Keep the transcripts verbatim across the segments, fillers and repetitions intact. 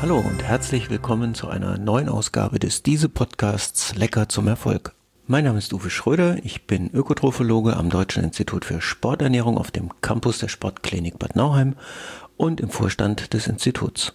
Hallo und herzlich willkommen zu einer neuen Ausgabe des Diese-Podcasts Lecker zum Erfolg. Mein Name ist Uwe Schröder, ich bin Ökotrophologe am Deutschen Institut für Sporternährung auf dem Campus der Sportklinik Bad Nauheim und im Vorstand des Instituts.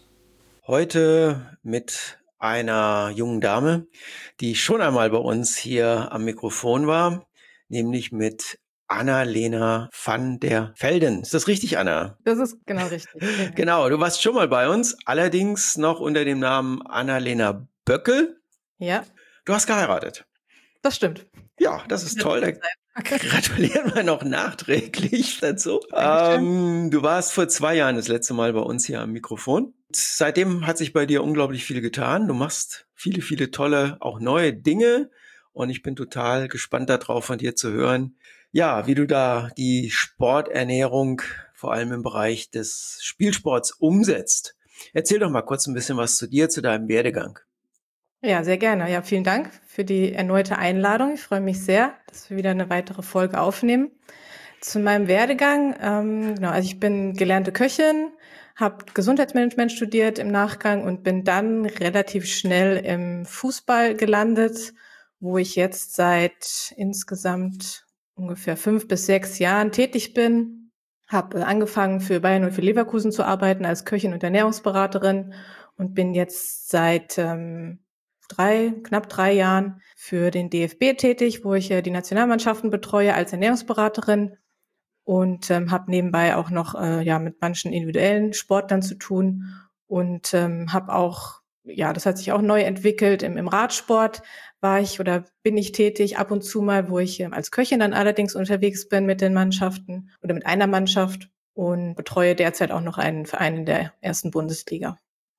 Heute mit einer jungen Dame, die schon einmal bei uns hier am Mikrofon war, nämlich mit Anna-Lena van der Velden. Ist das richtig, Anna? Das ist genau richtig. Genau, du warst schon mal bei uns, allerdings noch unter dem Namen Anna-Lena Böckel. Ja. Du hast geheiratet. Das stimmt. Ja, das ist toll. Da gratulieren wir noch nachträglich dazu. Dankeschön. Ähm, du warst vor zwei Jahren das letzte Mal bei uns hier am Mikrofon. Seitdem hat sich bei dir unglaublich viel getan. Du machst viele, viele tolle, auch neue Dinge. Und ich bin total gespannt darauf, von dir zu hören, ja, wie du da die Sporternährung vor allem im Bereich des Spielsports umsetzt. Erzähl doch mal kurz ein bisschen was zu dir, zu deinem Werdegang. Ja, sehr gerne. Ja, vielen Dank für die erneute Einladung. Ich freue mich sehr, dass wir wieder eine weitere Folge aufnehmen. Zu meinem Werdegang, ähm, genau, also ich bin gelernte Köchin, habe Gesundheitsmanagement studiert im Nachgang und bin dann relativ schnell im Fußball gelandet, wo ich jetzt seit insgesamt ungefähr fünf bis sechs Jahren tätig bin. Habe angefangen für Bayern und für Leverkusen zu arbeiten als Köchin und Ernährungsberaterin und bin jetzt seit ähm, drei, knapp drei Jahren für den D F B tätig, wo ich äh, die Nationalmannschaften betreue als Ernährungsberaterin und ähm, habe nebenbei auch noch äh, ja mit manchen individuellen Sportlern zu tun und ähm, habe auch, ja, das hat sich auch neu entwickelt. Im, im Radsport war ich oder bin ich tätig ab und zu mal, wo ich ähm, als Köchin dann allerdings unterwegs bin mit den Mannschaften oder mit einer Mannschaft und betreue derzeit auch noch einen Verein in der ersten Bundesliga.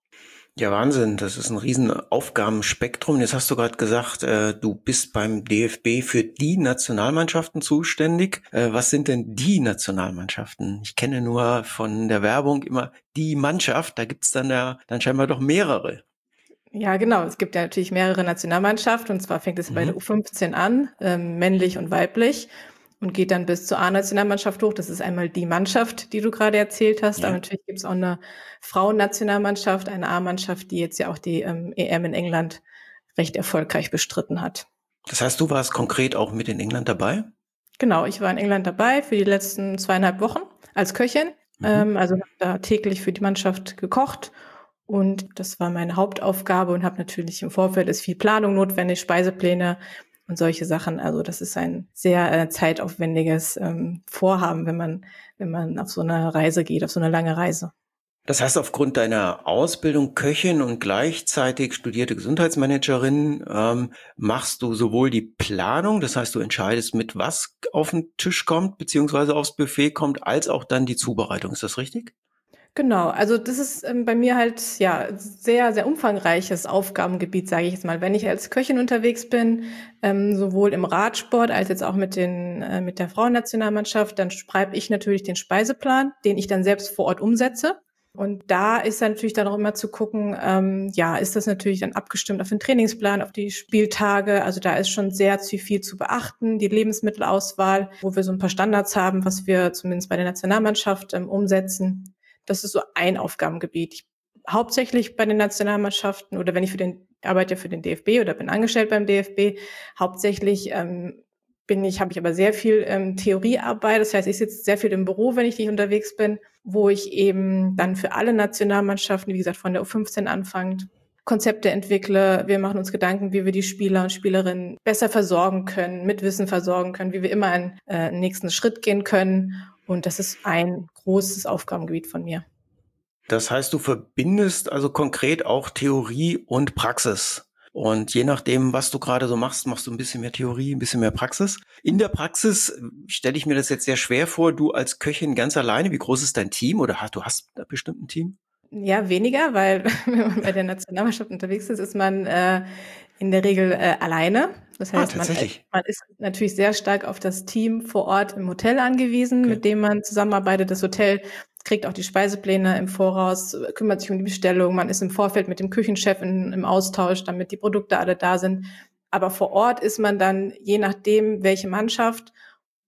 Ja, Wahnsinn. Das ist ein riesen Aufgabenspektrum. Jetzt hast du gerade gesagt, äh, du bist beim D F B für die Nationalmannschaften zuständig. Äh, was sind denn die Nationalmannschaften? Ich kenne nur von der Werbung immer die Mannschaft. Da gibt's dann ja dann scheinbar doch mehrere. Ja, genau. Es gibt ja natürlich mehrere Nationalmannschaften und zwar fängt es bei der Mhm. U fünfzehn an, ähm, männlich und weiblich und geht dann bis zur A-Nationalmannschaft hoch. Das ist einmal die Mannschaft, die du gerade erzählt hast, aber Ja. natürlich gibt es auch eine Frauennationalmannschaft, eine A-Mannschaft, die jetzt ja auch die ähm, E M in England recht erfolgreich bestritten hat. Das heißt, du warst konkret auch mit in England dabei? Genau, ich war in England dabei für die letzten zweieinhalb Wochen als Köchin, Mhm. ähm, also habe da täglich für die Mannschaft gekocht. Und das war meine Hauptaufgabe und habe natürlich im Vorfeld ist viel Planung notwendig, Speisepläne und solche Sachen. Also das ist ein sehr äh, zeitaufwendiges ähm, Vorhaben, wenn man wenn man auf so eine Reise geht, auf so eine lange Reise. Das heißt, aufgrund deiner Ausbildung Köchin und gleichzeitig studierte Gesundheitsmanagerin ähm, machst du sowohl die Planung, das heißt, du entscheidest, mit was auf den Tisch kommt, beziehungsweise aufs Buffet kommt, als auch dann die Zubereitung. Ist das richtig? Genau, also das ist ähm, bei mir halt ja sehr, sehr umfangreiches Aufgabengebiet, sage ich jetzt mal. Wenn ich als Köchin unterwegs bin, ähm, sowohl im Radsport als jetzt auch mit den äh, mit der Frauennationalmannschaft, dann schreibe ich natürlich den Speiseplan, den ich dann selbst vor Ort umsetze. Und da ist dann natürlich dann auch immer zu gucken, ähm, ja, ist das natürlich dann abgestimmt auf den Trainingsplan, auf die Spieltage. Also da ist schon sehr zu viel zu beachten, die Lebensmittelauswahl, wo wir so ein paar Standards haben, was wir zumindest bei der Nationalmannschaft ähm, umsetzen. Das ist so ein Aufgabengebiet. Ich, hauptsächlich bei den Nationalmannschaften oder wenn ich für den arbeite für den D F B oder bin angestellt beim D F B, hauptsächlich ähm, bin ich, habe ich aber sehr viel ähm, Theoriearbeit. Das heißt, ich sitze sehr viel im Büro, wenn ich nicht unterwegs bin, wo ich eben dann für alle Nationalmannschaften, wie gesagt, von der U fünfzehn anfangend, Konzepte entwickle. Wir machen uns Gedanken, wie wir die Spieler und Spielerinnen besser versorgen können, mit Wissen versorgen können, wie wir immer einen äh, nächsten Schritt gehen können. Und das ist ein großes Aufgabengebiet von mir. Das heißt, du verbindest also konkret auch Theorie und Praxis. Und je nachdem, was du gerade so machst, machst du ein bisschen mehr Theorie, ein bisschen mehr Praxis. In der Praxis äh, stelle ich mir das jetzt sehr schwer vor, du als Köchin ganz alleine. Wie groß ist dein Team oder hast, du hast da bestimmt ein Team? Ja, weniger, weil wenn man bei der Nationalmannschaft unterwegs ist, ist man äh, in der Regel äh, alleine. Das Ah, heißt, man, tatsächlich. man ist natürlich sehr stark auf das Team vor Ort im Hotel angewiesen, Okay. mit dem man zusammenarbeitet. Das Hotel kriegt auch die Speisepläne im Voraus, kümmert sich um die Bestellung. Man ist im Vorfeld mit dem Küchenchef in, im Austausch, damit die Produkte alle da sind. Aber vor Ort ist man dann, je nachdem, welche Mannschaft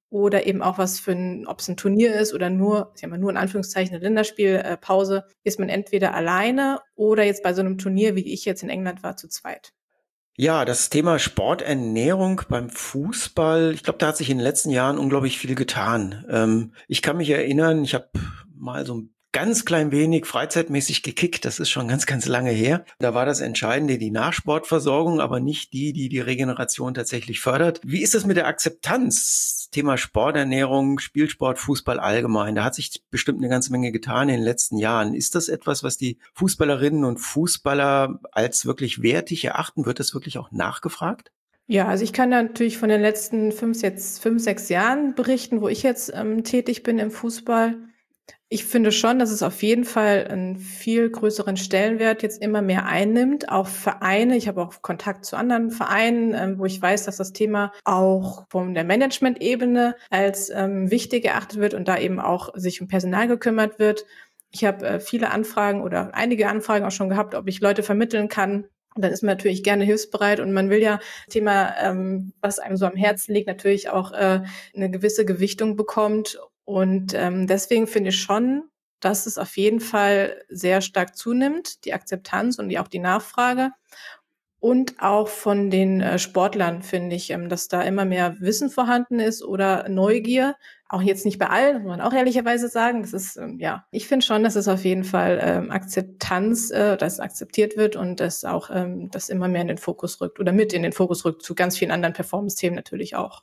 oder eben auch was für ein, ob es ein Turnier ist oder nur, ich sag mal, nur in Anführungszeichen eine Länderspielpause, ist man entweder alleine oder jetzt bei so einem Turnier, wie ich jetzt in England war, zu zweit. Ja, das Thema Sporternährung beim Fußball, ich glaube, da hat sich in den letzten Jahren unglaublich viel getan. Ähm, ich kann mich erinnern, ich habe mal so ein ganz klein wenig freizeitmäßig gekickt, das ist schon ganz, ganz lange her. Da war das Entscheidende die Nachsportversorgung, aber nicht die, die die Regeneration tatsächlich fördert. Wie ist das mit der Akzeptanz? Thema Sporternährung, Spielsport, Fußball allgemein. Da hat sich bestimmt eine ganze Menge getan in den letzten Jahren. Ist das etwas, was die Fußballerinnen und Fußballer als wirklich wertig erachten? Wird das wirklich auch nachgefragt? Ja, also ich kann da natürlich von den letzten fünf, jetzt fünf, sechs Jahren berichten, wo ich jetzt ähm, tätig bin im Fußball. Ich finde schon, dass es auf jeden Fall einen viel größeren Stellenwert jetzt immer mehr einnimmt. Auch Vereine, ich habe auch Kontakt zu anderen Vereinen, ähm, wo ich weiß, dass das Thema auch von der Management-Ebene als ähm, wichtig erachtet wird und da eben auch sich um Personal gekümmert wird. Ich habe äh, viele Anfragen oder einige Anfragen auch schon gehabt, ob ich Leute vermitteln kann. Und dann ist man natürlich gerne hilfsbereit und man will ja Thema, ähm, was einem so am Herzen liegt, natürlich auch äh, eine gewisse Gewichtung bekommt. Und ähm, deswegen finde ich schon, dass es auf jeden Fall sehr stark zunimmt, die Akzeptanz und die, auch die Nachfrage. Und auch von den äh, Sportlern finde ich, ähm, dass da immer mehr Wissen vorhanden ist oder Neugier. Auch jetzt nicht bei allen, muss man auch ehrlicherweise sagen. Das ist, ähm, ja, ich finde schon, dass es auf jeden Fall ähm, Akzeptanz, äh, dass akzeptiert wird und dass auch ähm, das immer mehr in den Fokus rückt oder mit in den Fokus rückt, zu ganz vielen anderen Performance-Themen natürlich auch.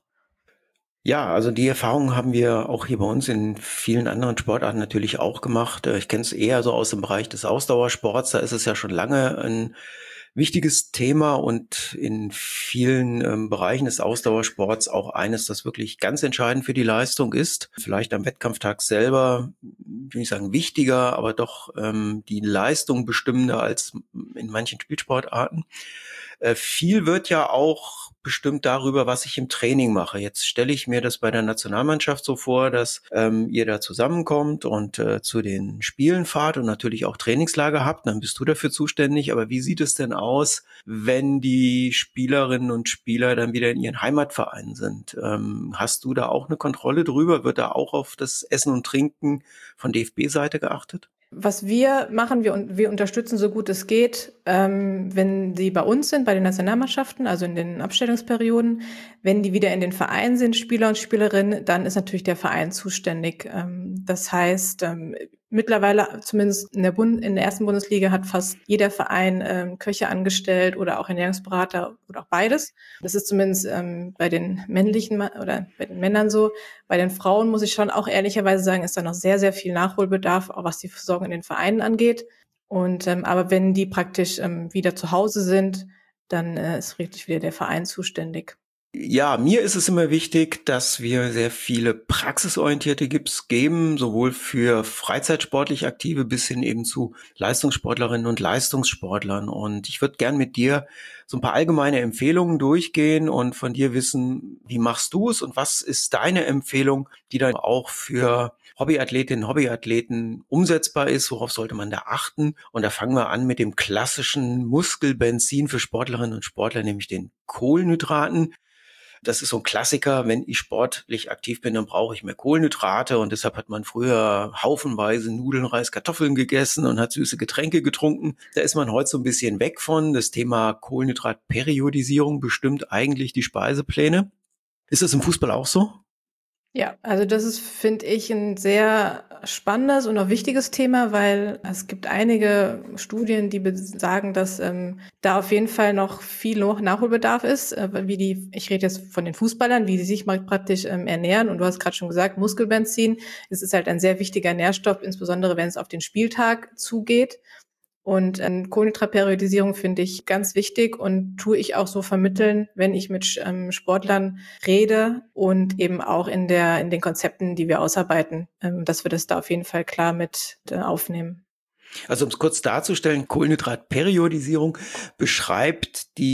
Ja, also die Erfahrung haben wir auch hier bei uns in vielen anderen Sportarten natürlich auch gemacht. Äh, Ich kenne es eher so aus dem Bereich des Ausdauersports. Da ist es ja schon lange ein wichtiges Thema und in vielen ähm, Bereichen des Ausdauersports auch eines, das wirklich ganz entscheidend für die Leistung ist. Vielleicht am Wettkampftag selber, will ich sagen, wichtiger, aber doch ähm, die Leistung bestimmender als in manchen Spielsportarten. Äh, viel wird ja auch bestimmt darüber, was ich im Training mache. Jetzt stelle ich mir das bei der Nationalmannschaft so vor, dass ähm, ihr da zusammenkommt und äh, zu den Spielen fahrt und natürlich auch Trainingslager habt. Dann bist du dafür zuständig. Aber wie sieht es denn aus, wenn die Spielerinnen und Spieler dann wieder in ihren Heimatvereinen sind? Ähm, hast du da auch eine Kontrolle drüber? Wird da auch auf das Essen und Trinken von D F B-Seite geachtet? Was wir machen, wir, wir unterstützen so gut es geht, ähm, wenn sie bei uns sind, bei den Nationalmannschaften, also in den Abstellungsperioden. Wenn die wieder in den Vereinen sind, Spieler und Spielerinnen, dann ist natürlich der Verein zuständig. Ähm, das heißt, ähm, mittlerweile, zumindest in der, Bund, in der ersten Bundesliga, hat fast jeder Verein ähm, Köche angestellt oder auch Ernährungsberater oder auch beides. Das ist zumindest ähm, bei den männlichen oder bei den Männern so. Bei den Frauen muss ich schon auch ehrlicherweise sagen, ist da noch sehr, sehr viel Nachholbedarf, auch was die Versorgung in den Vereinen angeht. Und ähm, aber wenn die praktisch ähm, wieder zu Hause sind, dann äh, ist wirklich wieder der Verein zuständig. Ja, mir ist es immer wichtig, dass wir sehr viele praxisorientierte Tipps geben, sowohl für freizeitsportlich Aktive bis hin eben zu Leistungssportlerinnen und Leistungssportlern. Und ich würde gern mit dir so ein paar allgemeine Empfehlungen durchgehen und von dir wissen, wie machst du es und was ist deine Empfehlung, die dann auch für Hobbyathletinnen, Hobbyathleten umsetzbar ist, worauf sollte man da achten? Und da fangen wir an mit dem klassischen Muskelbenzin für Sportlerinnen und Sportler, nämlich den Kohlenhydraten. Das ist so ein Klassiker, wenn ich sportlich aktiv bin, dann brauche ich mehr Kohlenhydrate und deshalb hat man früher haufenweise Nudeln, Reis, Kartoffeln gegessen und hat süße Getränke getrunken. Da ist man heute so ein bisschen weg von. Das Thema Kohlenhydratperiodisierung bestimmt eigentlich die Speisepläne. Ist das im Fußball auch so? Ja, also das ist, finde ich, ein sehr spannendes und auch wichtiges Thema, weil es gibt einige Studien, die sagen, dass ähm, da auf jeden Fall noch viel noch Nachholbedarf ist, äh, wie die, ich rede jetzt von den Fußballern, wie die sich mal praktisch ähm, ernähren. Und du hast gerade schon gesagt, Muskelbenzin, es ist halt ein sehr wichtiger Nährstoff, insbesondere wenn es auf den Spieltag zugeht. Und ähm, Kohlenhydratperiodisierung finde ich ganz wichtig und tue ich auch so vermitteln, wenn ich mit ähm, Sportlern rede und eben auch in der in den Konzepten, die wir ausarbeiten, ähm, dass wir das da auf jeden Fall klar mit äh, aufnehmen. Also um es kurz darzustellen, Kohlenhydratperiodisierung beschreibt die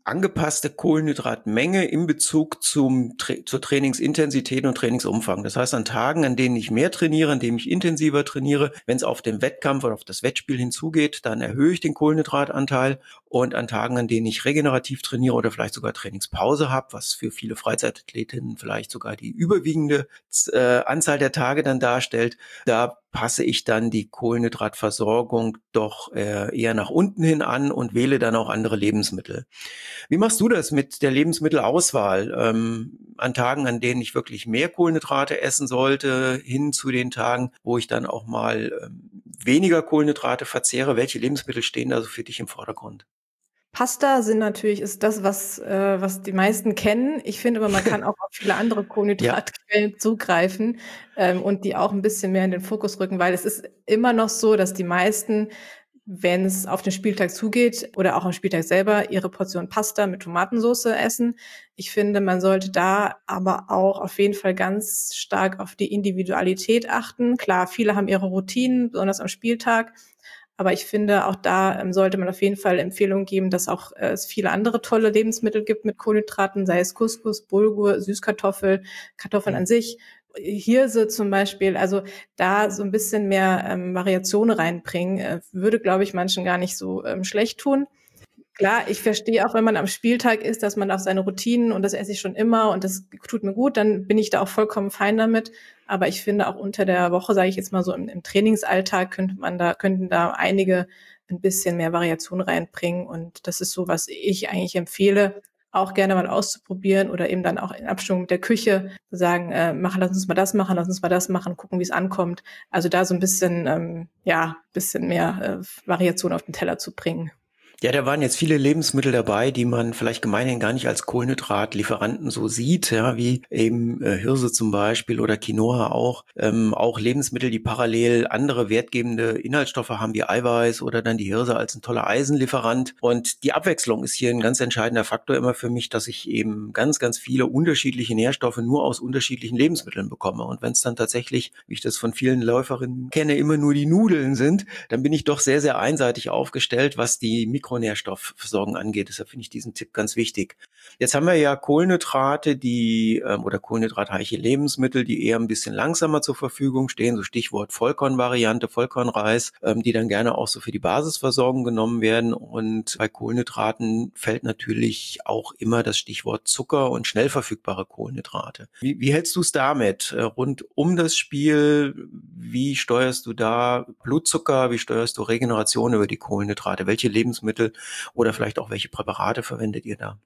angepasste Kohlenhydratmenge in Bezug zum, zur Trainingsintensität und Trainingsumfang. Das heißt, an Tagen, an denen ich mehr trainiere, an denen ich intensiver trainiere, wenn es auf den Wettkampf oder auf das Wettspiel hinzugeht, dann erhöhe ich den Kohlenhydratanteil. Und an Tagen, an denen ich regenerativ trainiere oder vielleicht sogar Trainingspause habe, was für viele Freizeitathletinnen vielleicht sogar die überwiegende äh, Anzahl der Tage dann darstellt, da passe ich dann die Kohlenhydratversorgung doch äh, eher nach unten hin an und wähle dann auch andere Lebensmittel. Wie machst du das mit der Lebensmittelauswahl? Ähm, an Tagen, an denen ich wirklich mehr Kohlenhydrate essen sollte, hin zu den Tagen, wo ich dann auch mal ähm, weniger Kohlenhydrate verzehre. Welche Lebensmittel stehen da so für dich im Vordergrund? Pasta sind natürlich, ist das, was, äh, was die meisten kennen. Ich finde aber, man kann auch auf viele andere Kohlenhydratquellen ja. zugreifen ähm, und die auch ein bisschen mehr in den Fokus rücken, weil es ist immer noch so, dass die meisten, wenn es auf den Spieltag zugeht oder auch am Spieltag selber, ihre Portion Pasta mit Tomatensauce essen. Ich finde, man sollte da aber auch auf jeden Fall ganz stark auf die Individualität achten. Klar, viele haben ihre Routinen, besonders am Spieltag. Aber ich finde, auch da ähm, sollte man auf jeden Fall Empfehlungen geben, dass auch äh, es viele andere tolle Lebensmittel gibt mit Kohlenhydraten, sei es Couscous, Bulgur, Süßkartoffel, Kartoffeln an sich, Hirse zum Beispiel. Also da so ein bisschen mehr ähm, Variation reinbringen, äh, würde, glaube ich, manchen gar nicht so ähm, schlecht tun. Klar, ich verstehe auch, wenn man am Spieltag ist, dass man auf seine Routinen und das esse ich schon immer und das tut mir gut, dann bin ich da auch vollkommen fein damit. Aber ich finde auch unter der Woche, sage ich jetzt mal so im, im Trainingsalltag, könnte man da, könnten da einige ein bisschen mehr Variation reinbringen. Und das ist so, was ich eigentlich empfehle, auch gerne mal auszuprobieren oder eben dann auch in Abstimmung mit der Küche zu sagen, äh, machen, lass uns mal das machen, lass uns mal das machen, gucken, wie es ankommt. Also da so ein bisschen, ähm, ja, bisschen mehr äh, Variation auf den Teller zu bringen. Ja, da waren jetzt viele Lebensmittel dabei, die man vielleicht gemeinhin gar nicht als Kohlenhydratlieferanten so sieht, ja, wie eben äh, Hirse zum Beispiel oder Quinoa auch. Ähm, auch Lebensmittel, die parallel andere wertgebende Inhaltsstoffe haben, wie Eiweiß oder dann die Hirse als ein toller Eisenlieferant. Und die Abwechslung ist hier ein ganz entscheidender Faktor immer für mich, dass ich eben ganz, ganz viele unterschiedliche Nährstoffe nur aus unterschiedlichen Lebensmitteln bekomme. Und wenn es dann tatsächlich, wie ich das von vielen Läuferinnen kenne, immer nur die Nudeln sind, dann bin ich doch sehr, sehr einseitig aufgestellt, was die Mikro Mikronährstoffversorgung angeht. Deshalb finde ich diesen Tipp ganz wichtig. Jetzt haben wir ja Kohlenhydrate, die ähm, oder kohlenhydratreiche Lebensmittel, die eher ein bisschen langsamer zur Verfügung stehen, so Stichwort Vollkornvariante, Vollkornreis, ähm, die dann gerne auch so für die Basisversorgung genommen werden. Und bei Kohlenhydraten fällt natürlich auch immer das Stichwort Zucker und schnell verfügbare Kohlenhydrate. Wie, wie hältst du es damit? Äh, rund um das Spiel, wie steuerst du da Blutzucker, wie steuerst du Regeneration über die Kohlenhydrate? Welche Lebensmittel oder vielleicht auch welche Präparate verwendet ihr da?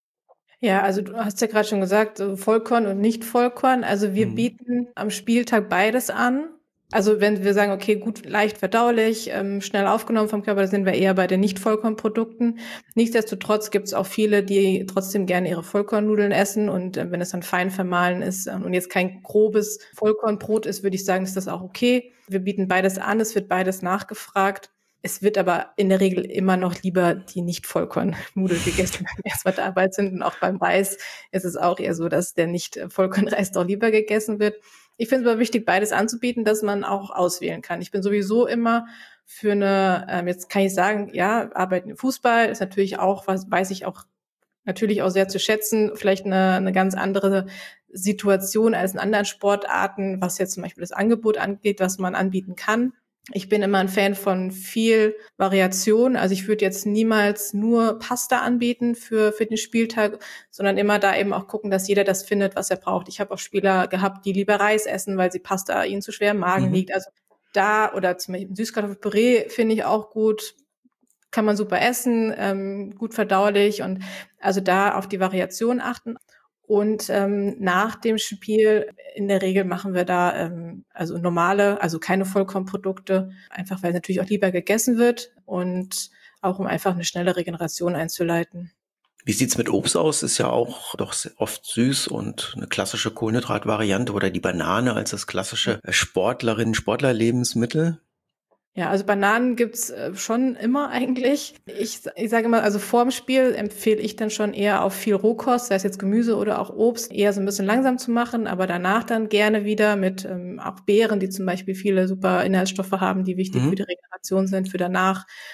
Ja, also du hast ja gerade schon gesagt, Vollkorn und Nicht-Vollkorn. Also wir mhm. bieten am Spieltag beides an. Also wenn wir sagen, okay, gut, leicht verdaulich, ähm, schnell aufgenommen vom Körper, da sind wir eher bei den Nicht-Vollkornprodukten. Nichtsdestotrotz gibt es auch viele, die trotzdem gerne ihre Vollkornnudeln essen. Und äh, wenn es dann fein vermahlen ist äh, und jetzt kein grobes Vollkornbrot ist, würde ich sagen, ist das auch okay. Wir bieten beides an, es wird beides nachgefragt. Es wird aber in der Regel immer noch lieber die Nicht-Vollkornnudeln gegessen, wenn wir erstmal dabei sind. Und auch beim Reis ist es auch eher so, dass der Nicht-Vollkornreis doch lieber gegessen wird. Ich finde es aber wichtig, beides anzubieten, dass man auch auswählen kann. Ich bin sowieso immer für eine, ähm, jetzt kann ich sagen, ja, Arbeiten im Fußball ist natürlich auch, was weiß ich auch natürlich auch sehr zu schätzen, vielleicht eine, eine ganz andere Situation als in anderen Sportarten, was jetzt zum Beispiel das Angebot angeht, was man anbieten kann. Ich bin immer ein Fan von viel Variation. Also ich würde jetzt niemals nur Pasta anbieten für, für den Spieltag, sondern immer da eben auch gucken, dass jeder das findet, was er braucht. Ich habe auch Spieler gehabt, die lieber Reis essen, weil sie Pasta ihnen zu schwer im Magen mhm. liegt. Also da oder zum Beispiel Süßkartoffelpüree finde ich auch gut. Kann man super essen, ähm, gut verdaulich und also da auf die Variation achten. Und ähm, nach dem Spiel, in der Regel machen wir da ähm, also normale, also keine Vollkornprodukte, einfach weil natürlich auch lieber gegessen wird und auch um einfach eine schnelle Regeneration einzuleiten. Wie sieht's mit Obst aus? Ist ja auch doch oft süß und eine klassische Kohlenhydratvariante oder die Banane als das klassische Sportlerinnen-Sportler-Lebensmittel. Ja, also Bananen gibt's äh, schon immer eigentlich. Ich, ich sage immer, also vorm Spiel empfehle ich dann schon eher auf viel Rohkost, sei es jetzt Gemüse oder auch Obst, eher so ein bisschen langsam zu machen, aber danach dann gerne wieder mit ähm, auch Beeren, die zum Beispiel viele super Inhaltsstoffe haben, die wichtig mhm. für die Regeneration sind, für danach.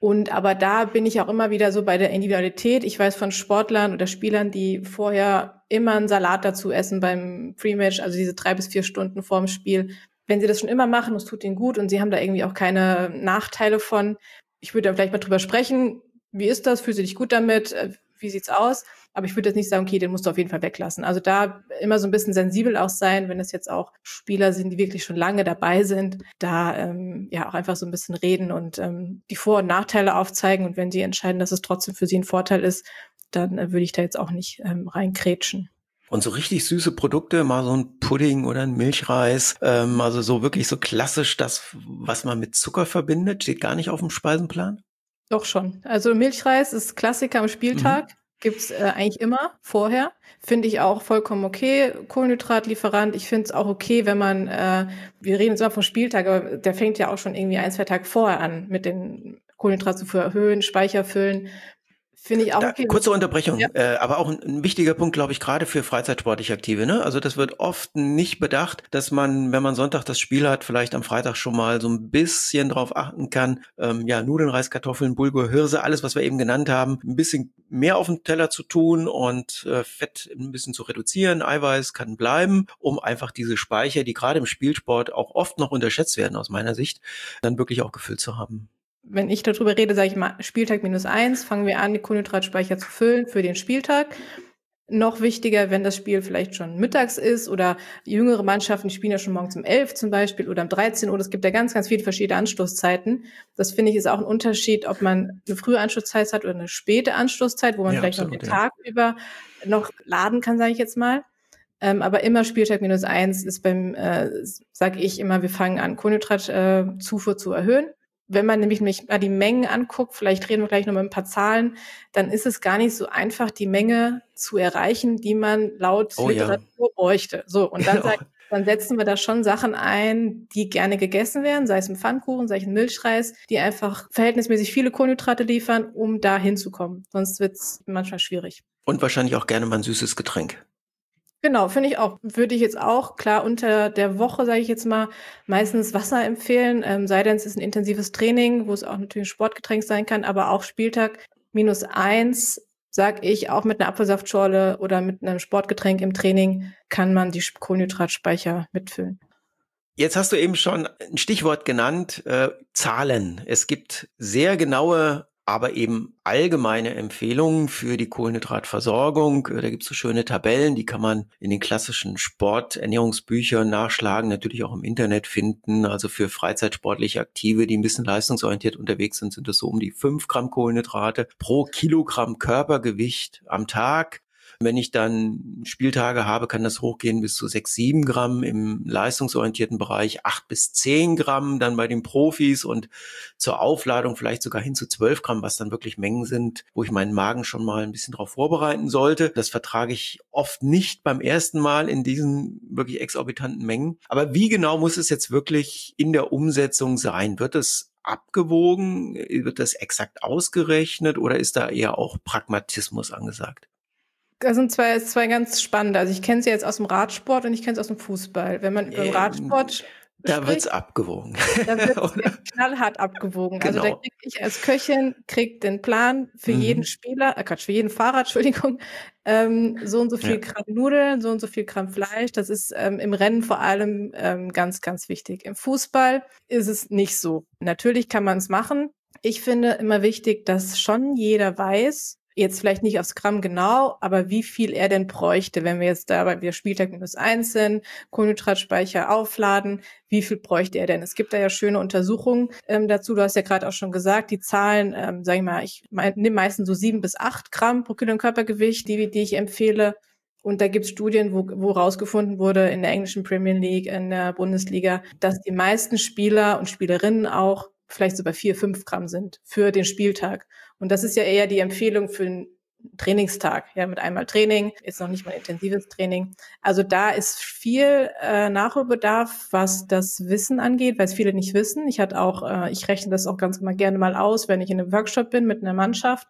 Und aber da bin ich auch immer wieder so bei der Individualität. Ich weiß von Sportlern oder Spielern, die vorher immer einen Salat dazu essen beim Pre-Match, also diese drei bis vier Stunden vorm Spiel. Wenn sie das schon immer machen, es tut ihnen gut und sie haben da irgendwie auch keine Nachteile von. Ich würde da vielleicht mal drüber sprechen. Wie ist das? Fühlst du dich gut damit? Wie sieht's aus? Aber ich würde jetzt nicht sagen, okay, den musst du auf jeden Fall weglassen. Also da immer so ein bisschen sensibel auch sein, wenn es jetzt auch Spieler sind, die wirklich schon lange dabei sind, da ähm, ja auch einfach so ein bisschen reden und ähm, die Vor- und Nachteile aufzeigen. Und wenn sie entscheiden, dass es trotzdem für sie ein Vorteil ist, dann äh, würde ich da jetzt auch nicht ähm, reinkrätschen. Und so richtig süße Produkte, mal so ein Pudding oder ein Milchreis, ähm, also so wirklich so klassisch das, was man mit Zucker verbindet, steht gar nicht auf dem Speisenplan? Doch schon. Also Milchreis ist Klassiker am Spieltag. Mhm. Gibt's äh, eigentlich immer vorher. Finde ich auch vollkommen okay. Kohlenhydratlieferant. Ich finde es auch okay, wenn man, äh, wir reden jetzt mal vom Spieltag, aber der fängt ja auch schon irgendwie ein, zwei Tage vorher an, mit den Kohlenhydratzufuhr erhöhen, Speicher füllen. Finde ich auch Da, okay. kurze Ja. Unterbrechung, äh, aber auch ein, ein wichtiger Punkt, glaube ich, gerade für freizeitsportlich Aktive. Ne? Also das wird oft nicht bedacht, dass man, wenn man Sonntag das Spiel hat, vielleicht am Freitag schon mal so ein bisschen drauf achten kann. Ähm, ja, Nudeln, Reis, Kartoffeln, Bulgur, Hirse, alles, was wir eben genannt haben, ein bisschen mehr auf dem Teller zu tun und äh, Fett ein bisschen zu reduzieren. Eiweiß kann bleiben, um einfach diese Speicher, die gerade im Spielsport auch oft noch unterschätzt werden aus meiner Sicht, dann wirklich auch gefüllt zu haben. Wenn ich darüber rede, sage ich mal, Spieltag minus eins, fangen wir an, die Kohlenhydratspeicher zu füllen für den Spieltag. Noch wichtiger, wenn das Spiel vielleicht schon mittags ist oder jüngere Mannschaften spielen ja schon morgens um elf zum Beispiel oder um dreizehn Uhr. Es gibt ja ganz, ganz viele verschiedene Anstoßzeiten. Das finde ich ist auch ein Unterschied, ob man eine frühe Anstoßzeit hat oder eine späte Anstoßzeit, wo man Ja, vielleicht absolut, noch den ja. Tag über noch laden kann, sage ich jetzt mal. Ähm, aber immer Spieltag minus eins ist beim, äh, sage ich immer, wir fangen an, Kohlenhydratzufuhr äh, zu erhöhen. Wenn man nämlich nicht mal die Mengen anguckt, vielleicht reden wir gleich noch mal ein paar Zahlen, dann ist es gar nicht so einfach, die Menge zu erreichen, die man laut Oh ja. Literatur bräuchte. So, und dann Genau. sagt, dann setzen wir da schon Sachen ein, die gerne gegessen werden, sei es ein Pfannkuchen, sei es ein Milchreis, die einfach verhältnismäßig viele Kohlenhydrate liefern, um da hinzukommen. Sonst wird's manchmal schwierig. Und wahrscheinlich auch gerne mal ein süßes Getränk. Genau, finde ich auch. Würde ich jetzt auch, klar, unter der Woche, sage ich jetzt mal, meistens Wasser empfehlen, ähm, sei denn es ist ein intensives Training, wo es auch natürlich ein Sportgetränk sein kann, aber auch Spieltag minus eins, sag ich, auch mit einer Apfelsaftschorle oder mit einem Sportgetränk im Training kann man die Kohlenhydratspeicher mitfüllen. Jetzt hast du eben schon ein Stichwort genannt, äh, Zahlen. Es gibt sehr genaue, aber eben allgemeine Empfehlungen für die Kohlenhydratversorgung. Da gibt es so schöne Tabellen, die kann man in den klassischen Sporternährungsbüchern nachschlagen, natürlich auch im Internet finden. Also für freizeitsportlich Aktive, die ein bisschen leistungsorientiert unterwegs sind, sind es so um die fünf Gramm Kohlenhydrate pro Kilogramm Körpergewicht am Tag. Wenn ich dann Spieltage habe, kann das hochgehen bis zu sechs, sieben Gramm im leistungsorientierten Bereich, acht bis zehn Gramm dann bei den Profis und zur Aufladung vielleicht sogar hin zu zwölf Gramm, was dann wirklich Mengen sind, wo ich meinen Magen schon mal ein bisschen darauf vorbereiten sollte. Das vertrage ich oft nicht beim ersten Mal in diesen wirklich exorbitanten Mengen. Aber wie genau muss es jetzt wirklich in der Umsetzung sein? Wird es abgewogen? Wird das exakt ausgerechnet oder ist da eher auch Pragmatismus angesagt? Das sind zwei, zwei ganz spannende. Also ich kenne sie jetzt aus dem Radsport und ich kenne es aus dem Fußball. Wenn man über den Radsport Da wird's spricht, abgewogen. da wird knallhart abgewogen. Also da Genau. krieg ich als Köchin krieg den Plan für Mhm. jeden Spieler, äh Quatsch, für jeden Fahrer, Entschuldigung, ähm, so und so viel Ja. Gramm Nudeln, so und so viel Gramm Fleisch. Das ist ähm, im Rennen vor allem ähm, ganz, ganz wichtig. Im Fußball ist es nicht so. Natürlich kann man es machen. Ich finde immer wichtig, dass schon jeder weiß, jetzt vielleicht nicht aufs Gramm genau, aber wie viel er denn bräuchte, wenn wir jetzt dabei, wir Spieltag minus eins sind, Kohlenhydratspeicher aufladen, wie viel bräuchte er denn? Es gibt da ja schöne Untersuchungen ähm, dazu. Du hast ja gerade auch schon gesagt, die Zahlen, ähm, sag ich mal, ich mein, nehme meistens so sieben bis acht Gramm pro Kilo Körpergewicht, die, die ich empfehle. Und da gibt's Studien, wo, wo rausgefunden wurde in der englischen Premier League, in der Bundesliga, dass die meisten Spieler und Spielerinnen auch vielleicht so bei vier, fünf Gramm sind für den Spieltag. Und das ist ja eher die Empfehlung für einen Trainingstag, ja, mit einmal Training, ist noch nicht mal intensives Training. Also da ist viel äh, Nachholbedarf, was das Wissen angeht, weil es viele nicht wissen. Ich hatte auch, äh, ich rechne das auch ganz mal gerne mal aus, wenn ich in einem Workshop bin mit einer Mannschaft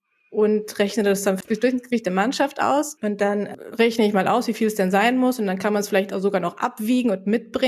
und rechne das dann für das Durchschnittsgewicht der Mannschaft aus und dann rechne ich mal aus, wie viel es denn sein muss und dann kann man es vielleicht auch sogar noch abwiegen und mitbringen.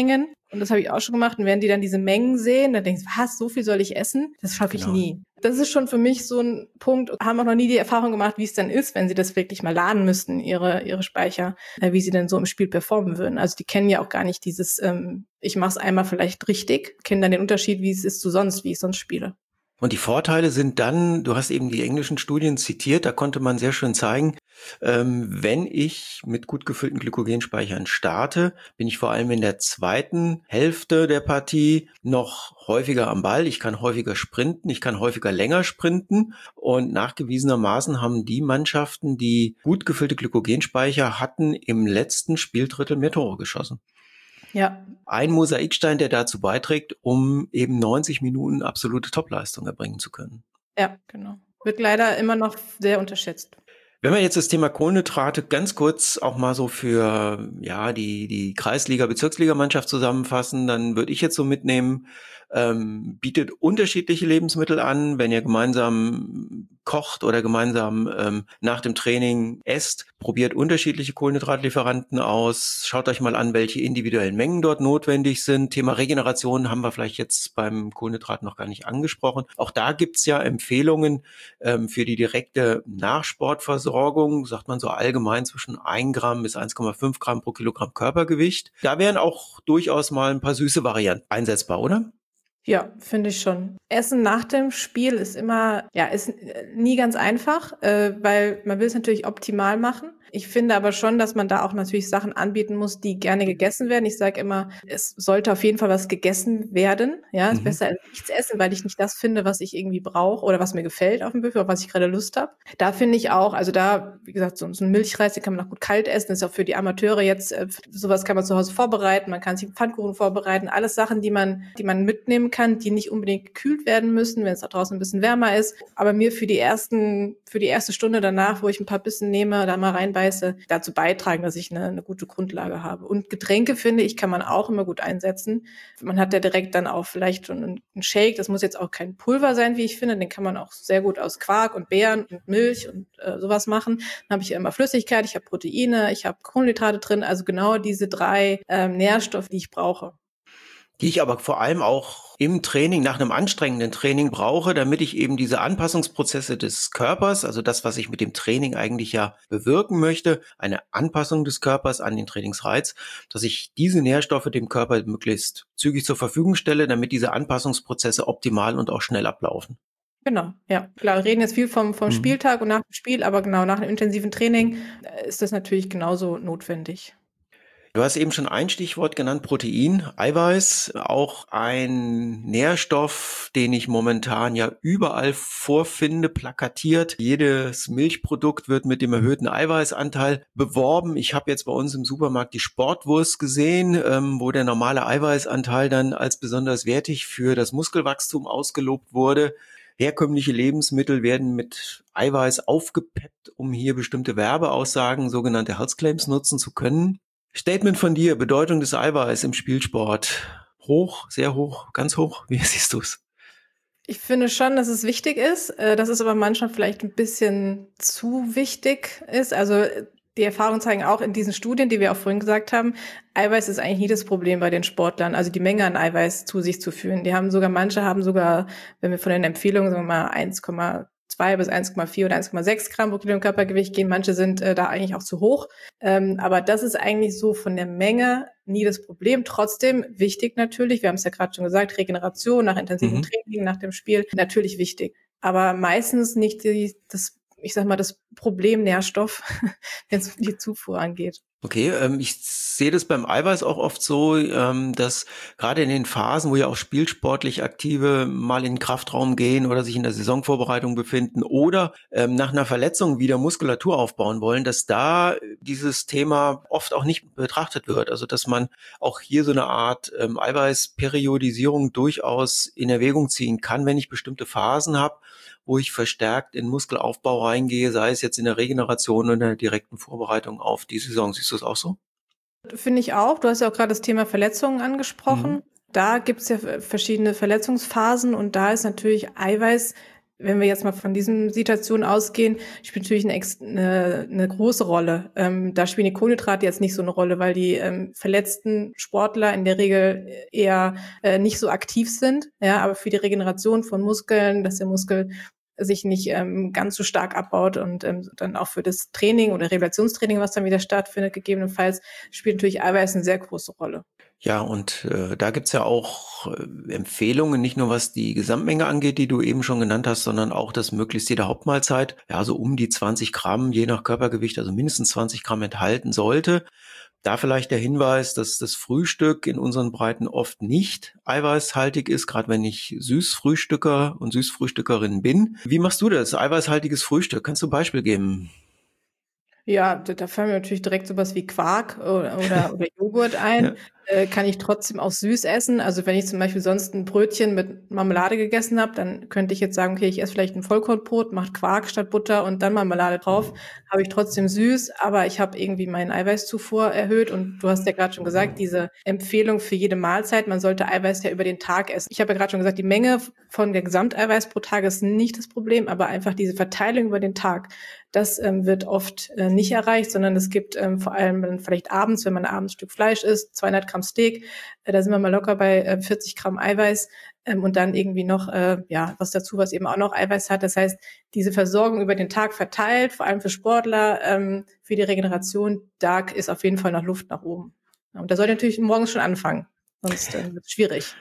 Und das habe ich auch schon gemacht. Und wenn die dann diese Mengen sehen, dann denkst du, was, so viel soll ich essen? Das schaffe ich Genau. nie. Das ist schon für mich so ein Punkt. Haben auch noch nie die Erfahrung gemacht, wie es dann ist, wenn sie das wirklich mal laden müssten, ihre ihre Speicher, äh, wie sie denn so im Spiel performen würden. Also die kennen ja auch gar nicht dieses, ähm, ich mache es einmal vielleicht richtig, kennen dann den Unterschied, wie es ist zu sonst, wie ich sonst spiele. Und die Vorteile sind dann, du hast eben die englischen Studien zitiert, da konnte man sehr schön zeigen, ähm, wenn ich mit gut gefüllten Glykogenspeichern starte, bin ich vor allem in der zweiten Hälfte der Partie noch häufiger am Ball. Ich kann häufiger sprinten, ich kann häufiger länger sprinten. Und nachgewiesenermaßen haben die Mannschaften, die gut gefüllte Glykogenspeicher hatten, im letzten Spieldrittel mehr Tore geschossen. Ja. Ein Mosaikstein, der dazu beiträgt, um eben neunzig Minuten absolute Topleistung erbringen zu können. Ja, genau. Wird leider immer noch sehr unterschätzt. Wenn wir jetzt das Thema Kohlenhydrate ganz kurz auch mal so für ja die die Kreisliga, Bezirksligamannschaft zusammenfassen, dann würde ich jetzt so mitnehmen, ähm, bietet unterschiedliche Lebensmittel an, wenn ihr gemeinsam kocht oder gemeinsam ähm, nach dem Training esst, probiert unterschiedliche Kohlenhydratlieferanten aus, schaut euch mal an, welche individuellen Mengen dort notwendig sind. Thema Regeneration haben wir vielleicht jetzt beim Kohlenhydrat noch gar nicht angesprochen. Auch da gibt's ja Empfehlungen ähm, für die direkte Nachsportversorgung, sagt man so allgemein zwischen ein Gramm bis eins Komma fünf Gramm pro Kilogramm Körpergewicht. Da wären auch durchaus mal ein paar süße Varianten einsetzbar, oder? Ja, finde ich schon. Essen nach dem Spiel ist immer, ja, ist nie ganz einfach, äh, weil man will es natürlich optimal machen. Ich finde aber schon, dass man da auch natürlich Sachen anbieten muss, die gerne gegessen werden. Ich sage immer, es sollte auf jeden Fall was gegessen werden. Ja, es ist Mhm. besser als nichts essen, weil ich nicht das finde, was ich irgendwie brauche oder was mir gefällt auf dem Buffet, auf was ich gerade Lust habe. Da finde ich auch, also da, wie gesagt, so, so ein Milchreis, den kann man auch gut kalt essen. Das ist auch für die Amateure jetzt, äh, sowas kann man zu Hause vorbereiten. Man kann sich einen Pfannkuchen vorbereiten. Alles Sachen, die man, die man mitnehmen kann, die nicht unbedingt gekühlt werden müssen, wenn es da draußen ein bisschen wärmer ist. Aber mir für die ersten, für die erste Stunde danach, wo ich ein paar Bissen nehme, da mal reinbeiße, dazu beitragen, dass ich eine, eine gute Grundlage habe. Und Getränke, finde ich, kann man auch immer gut einsetzen. Man hat ja direkt dann auch vielleicht schon einen Shake. Das muss jetzt auch kein Pulver sein, wie ich finde. Den kann man auch sehr gut aus Quark und Beeren und Milch und äh, sowas machen. Dann habe ich immer Flüssigkeit, ich habe Proteine, ich habe Kohlenhydrate drin. Also genau diese drei ähm, Nährstoffe, die ich brauche. Die ich aber vor allem auch im Training, nach einem anstrengenden Training brauche, damit ich eben diese Anpassungsprozesse des Körpers, also das, was ich mit dem Training eigentlich ja bewirken möchte, eine Anpassung des Körpers an den Trainingsreiz, dass ich diese Nährstoffe dem Körper möglichst zügig zur Verfügung stelle, damit diese Anpassungsprozesse optimal und auch schnell ablaufen. Genau, ja. Klar, wir reden jetzt viel vom, vom Mhm. Spieltag und nach dem Spiel, aber genau nach einem intensiven Training äh, ist das natürlich genauso notwendig. Du hast eben schon ein Stichwort genannt, Protein, Eiweiß, auch ein Nährstoff, den ich momentan ja überall vorfinde, plakatiert. Jedes Milchprodukt wird mit dem erhöhten Eiweißanteil beworben. Ich habe jetzt bei uns im Supermarkt die Sportwurst gesehen, ähm, wo der normale Eiweißanteil dann als besonders wertig für das Muskelwachstum ausgelobt wurde. Herkömmliche Lebensmittel werden mit Eiweiß aufgepeppt, um hier bestimmte Werbeaussagen, sogenannte Health Claims, nutzen zu können. Statement von dir, Bedeutung des Eiweiß im Spielsport. Hoch, sehr hoch, ganz hoch. Wie siehst du es? Ich finde schon, dass es wichtig ist, äh, dass es aber manchmal vielleicht ein bisschen zu wichtig ist. Also äh, die Erfahrungen zeigen auch in diesen Studien, die wir auch vorhin gesagt haben, Eiweiß ist eigentlich nie das Problem bei den Sportlern, also die Menge an Eiweiß zu sich zu führen. Die haben sogar, manche haben sogar, wenn wir von den Empfehlungen, sagen wir mal, eins Komma zwei bis eins Komma vier oder eins Komma sechs Gramm pro Kilogramm Körpergewicht gehen. Manche sind äh, da eigentlich auch zu hoch. Ähm, aber das ist eigentlich so von der Menge nie das Problem. Trotzdem wichtig natürlich, wir haben es ja gerade schon gesagt, Regeneration nach intensivem Mhm. Training, nach dem Spiel, natürlich wichtig. Aber meistens nicht die, das, ich sag mal, das Problem Nährstoff, wenn es um die Zufuhr angeht. Okay, ähm, ich sehe das beim Eiweiß auch oft so, ähm, dass gerade in den Phasen, wo ja auch spielsportlich Aktive mal in den Kraftraum gehen oder sich in der Saisonvorbereitung befinden oder ähm, nach einer Verletzung wieder Muskulatur aufbauen wollen, dass da dieses Thema oft auch nicht betrachtet wird. Also dass man auch hier so eine Art ähm, Eiweißperiodisierung durchaus in Erwägung ziehen kann, wenn ich bestimmte Phasen habe, wo ich verstärkt in Muskelaufbau reingehe, sei es jetzt in der Regeneration oder in der direkten Vorbereitung auf die Saison. Siehst du es auch so? Finde ich auch. Du hast ja auch gerade das Thema Verletzungen angesprochen. Mhm. Da gibt es ja verschiedene Verletzungsphasen und da ist natürlich Eiweiß wenn wir jetzt mal von diesen Situationen ausgehen, spielt natürlich eine, eine, eine große Rolle. Ähm, da spielen die Kohlenhydrate jetzt nicht so eine Rolle, weil die ähm, verletzten Sportler in der Regel eher äh, nicht so aktiv sind. Ja, aber für die Regeneration von Muskeln, dass der Muskel sich nicht ähm, ganz so stark abbaut und ähm, dann auch für das Training oder Rehabilitationstraining, was dann wieder stattfindet, gegebenenfalls, spielt natürlich Eiweiß eine sehr große Rolle. Ja, und äh, da gibt's ja auch äh, Empfehlungen, nicht nur was die Gesamtmenge angeht, die du eben schon genannt hast, sondern auch, dass möglichst jede Hauptmahlzeit, ja, so um die zwanzig Gramm, je nach Körpergewicht, also mindestens zwanzig Gramm enthalten sollte. Da vielleicht der Hinweis, dass das Frühstück in unseren Breiten oft nicht eiweißhaltig ist, gerade wenn ich Süßfrühstücker und Süßfrühstückerin bin. Wie machst du das? Eiweißhaltiges Frühstück? Kannst du ein Beispiel geben? Ja, da, da fallen mir natürlich direkt sowas wie Quark oder, oder, oder Joghurt ein. Ja. Äh, kann ich trotzdem auch süß essen. Also wenn ich zum Beispiel sonst ein Brötchen mit Marmelade gegessen habe, dann könnte ich jetzt sagen, okay, ich esse vielleicht ein Vollkornbrot, mache Quark statt Butter und dann Marmelade drauf. Habe ich trotzdem süß, aber ich habe irgendwie meinen Eiweißzufuhr erhöht. Und du hast ja gerade schon gesagt, diese Empfehlung für jede Mahlzeit, man sollte Eiweiß ja über den Tag essen. Ich habe ja gerade schon gesagt, die Menge von der Gesamteiweiß pro Tag ist nicht das Problem, aber einfach diese Verteilung über den Tag. Das ähm, wird oft äh, nicht erreicht, sondern es gibt ähm, vor allem dann vielleicht abends, wenn man abends ein Stück Fleisch isst, zweihundert Gramm Steak, äh, da sind wir mal locker bei äh, vierzig Gramm Eiweiß ähm, und dann irgendwie noch äh, ja was dazu, was eben auch noch Eiweiß hat. Das heißt, diese Versorgung über den Tag verteilt, vor allem für Sportler, ähm, für die Regeneration, da ist auf jeden Fall noch Luft nach oben. Und da sollte natürlich morgens schon anfangen, sonst äh, wird es schwierig.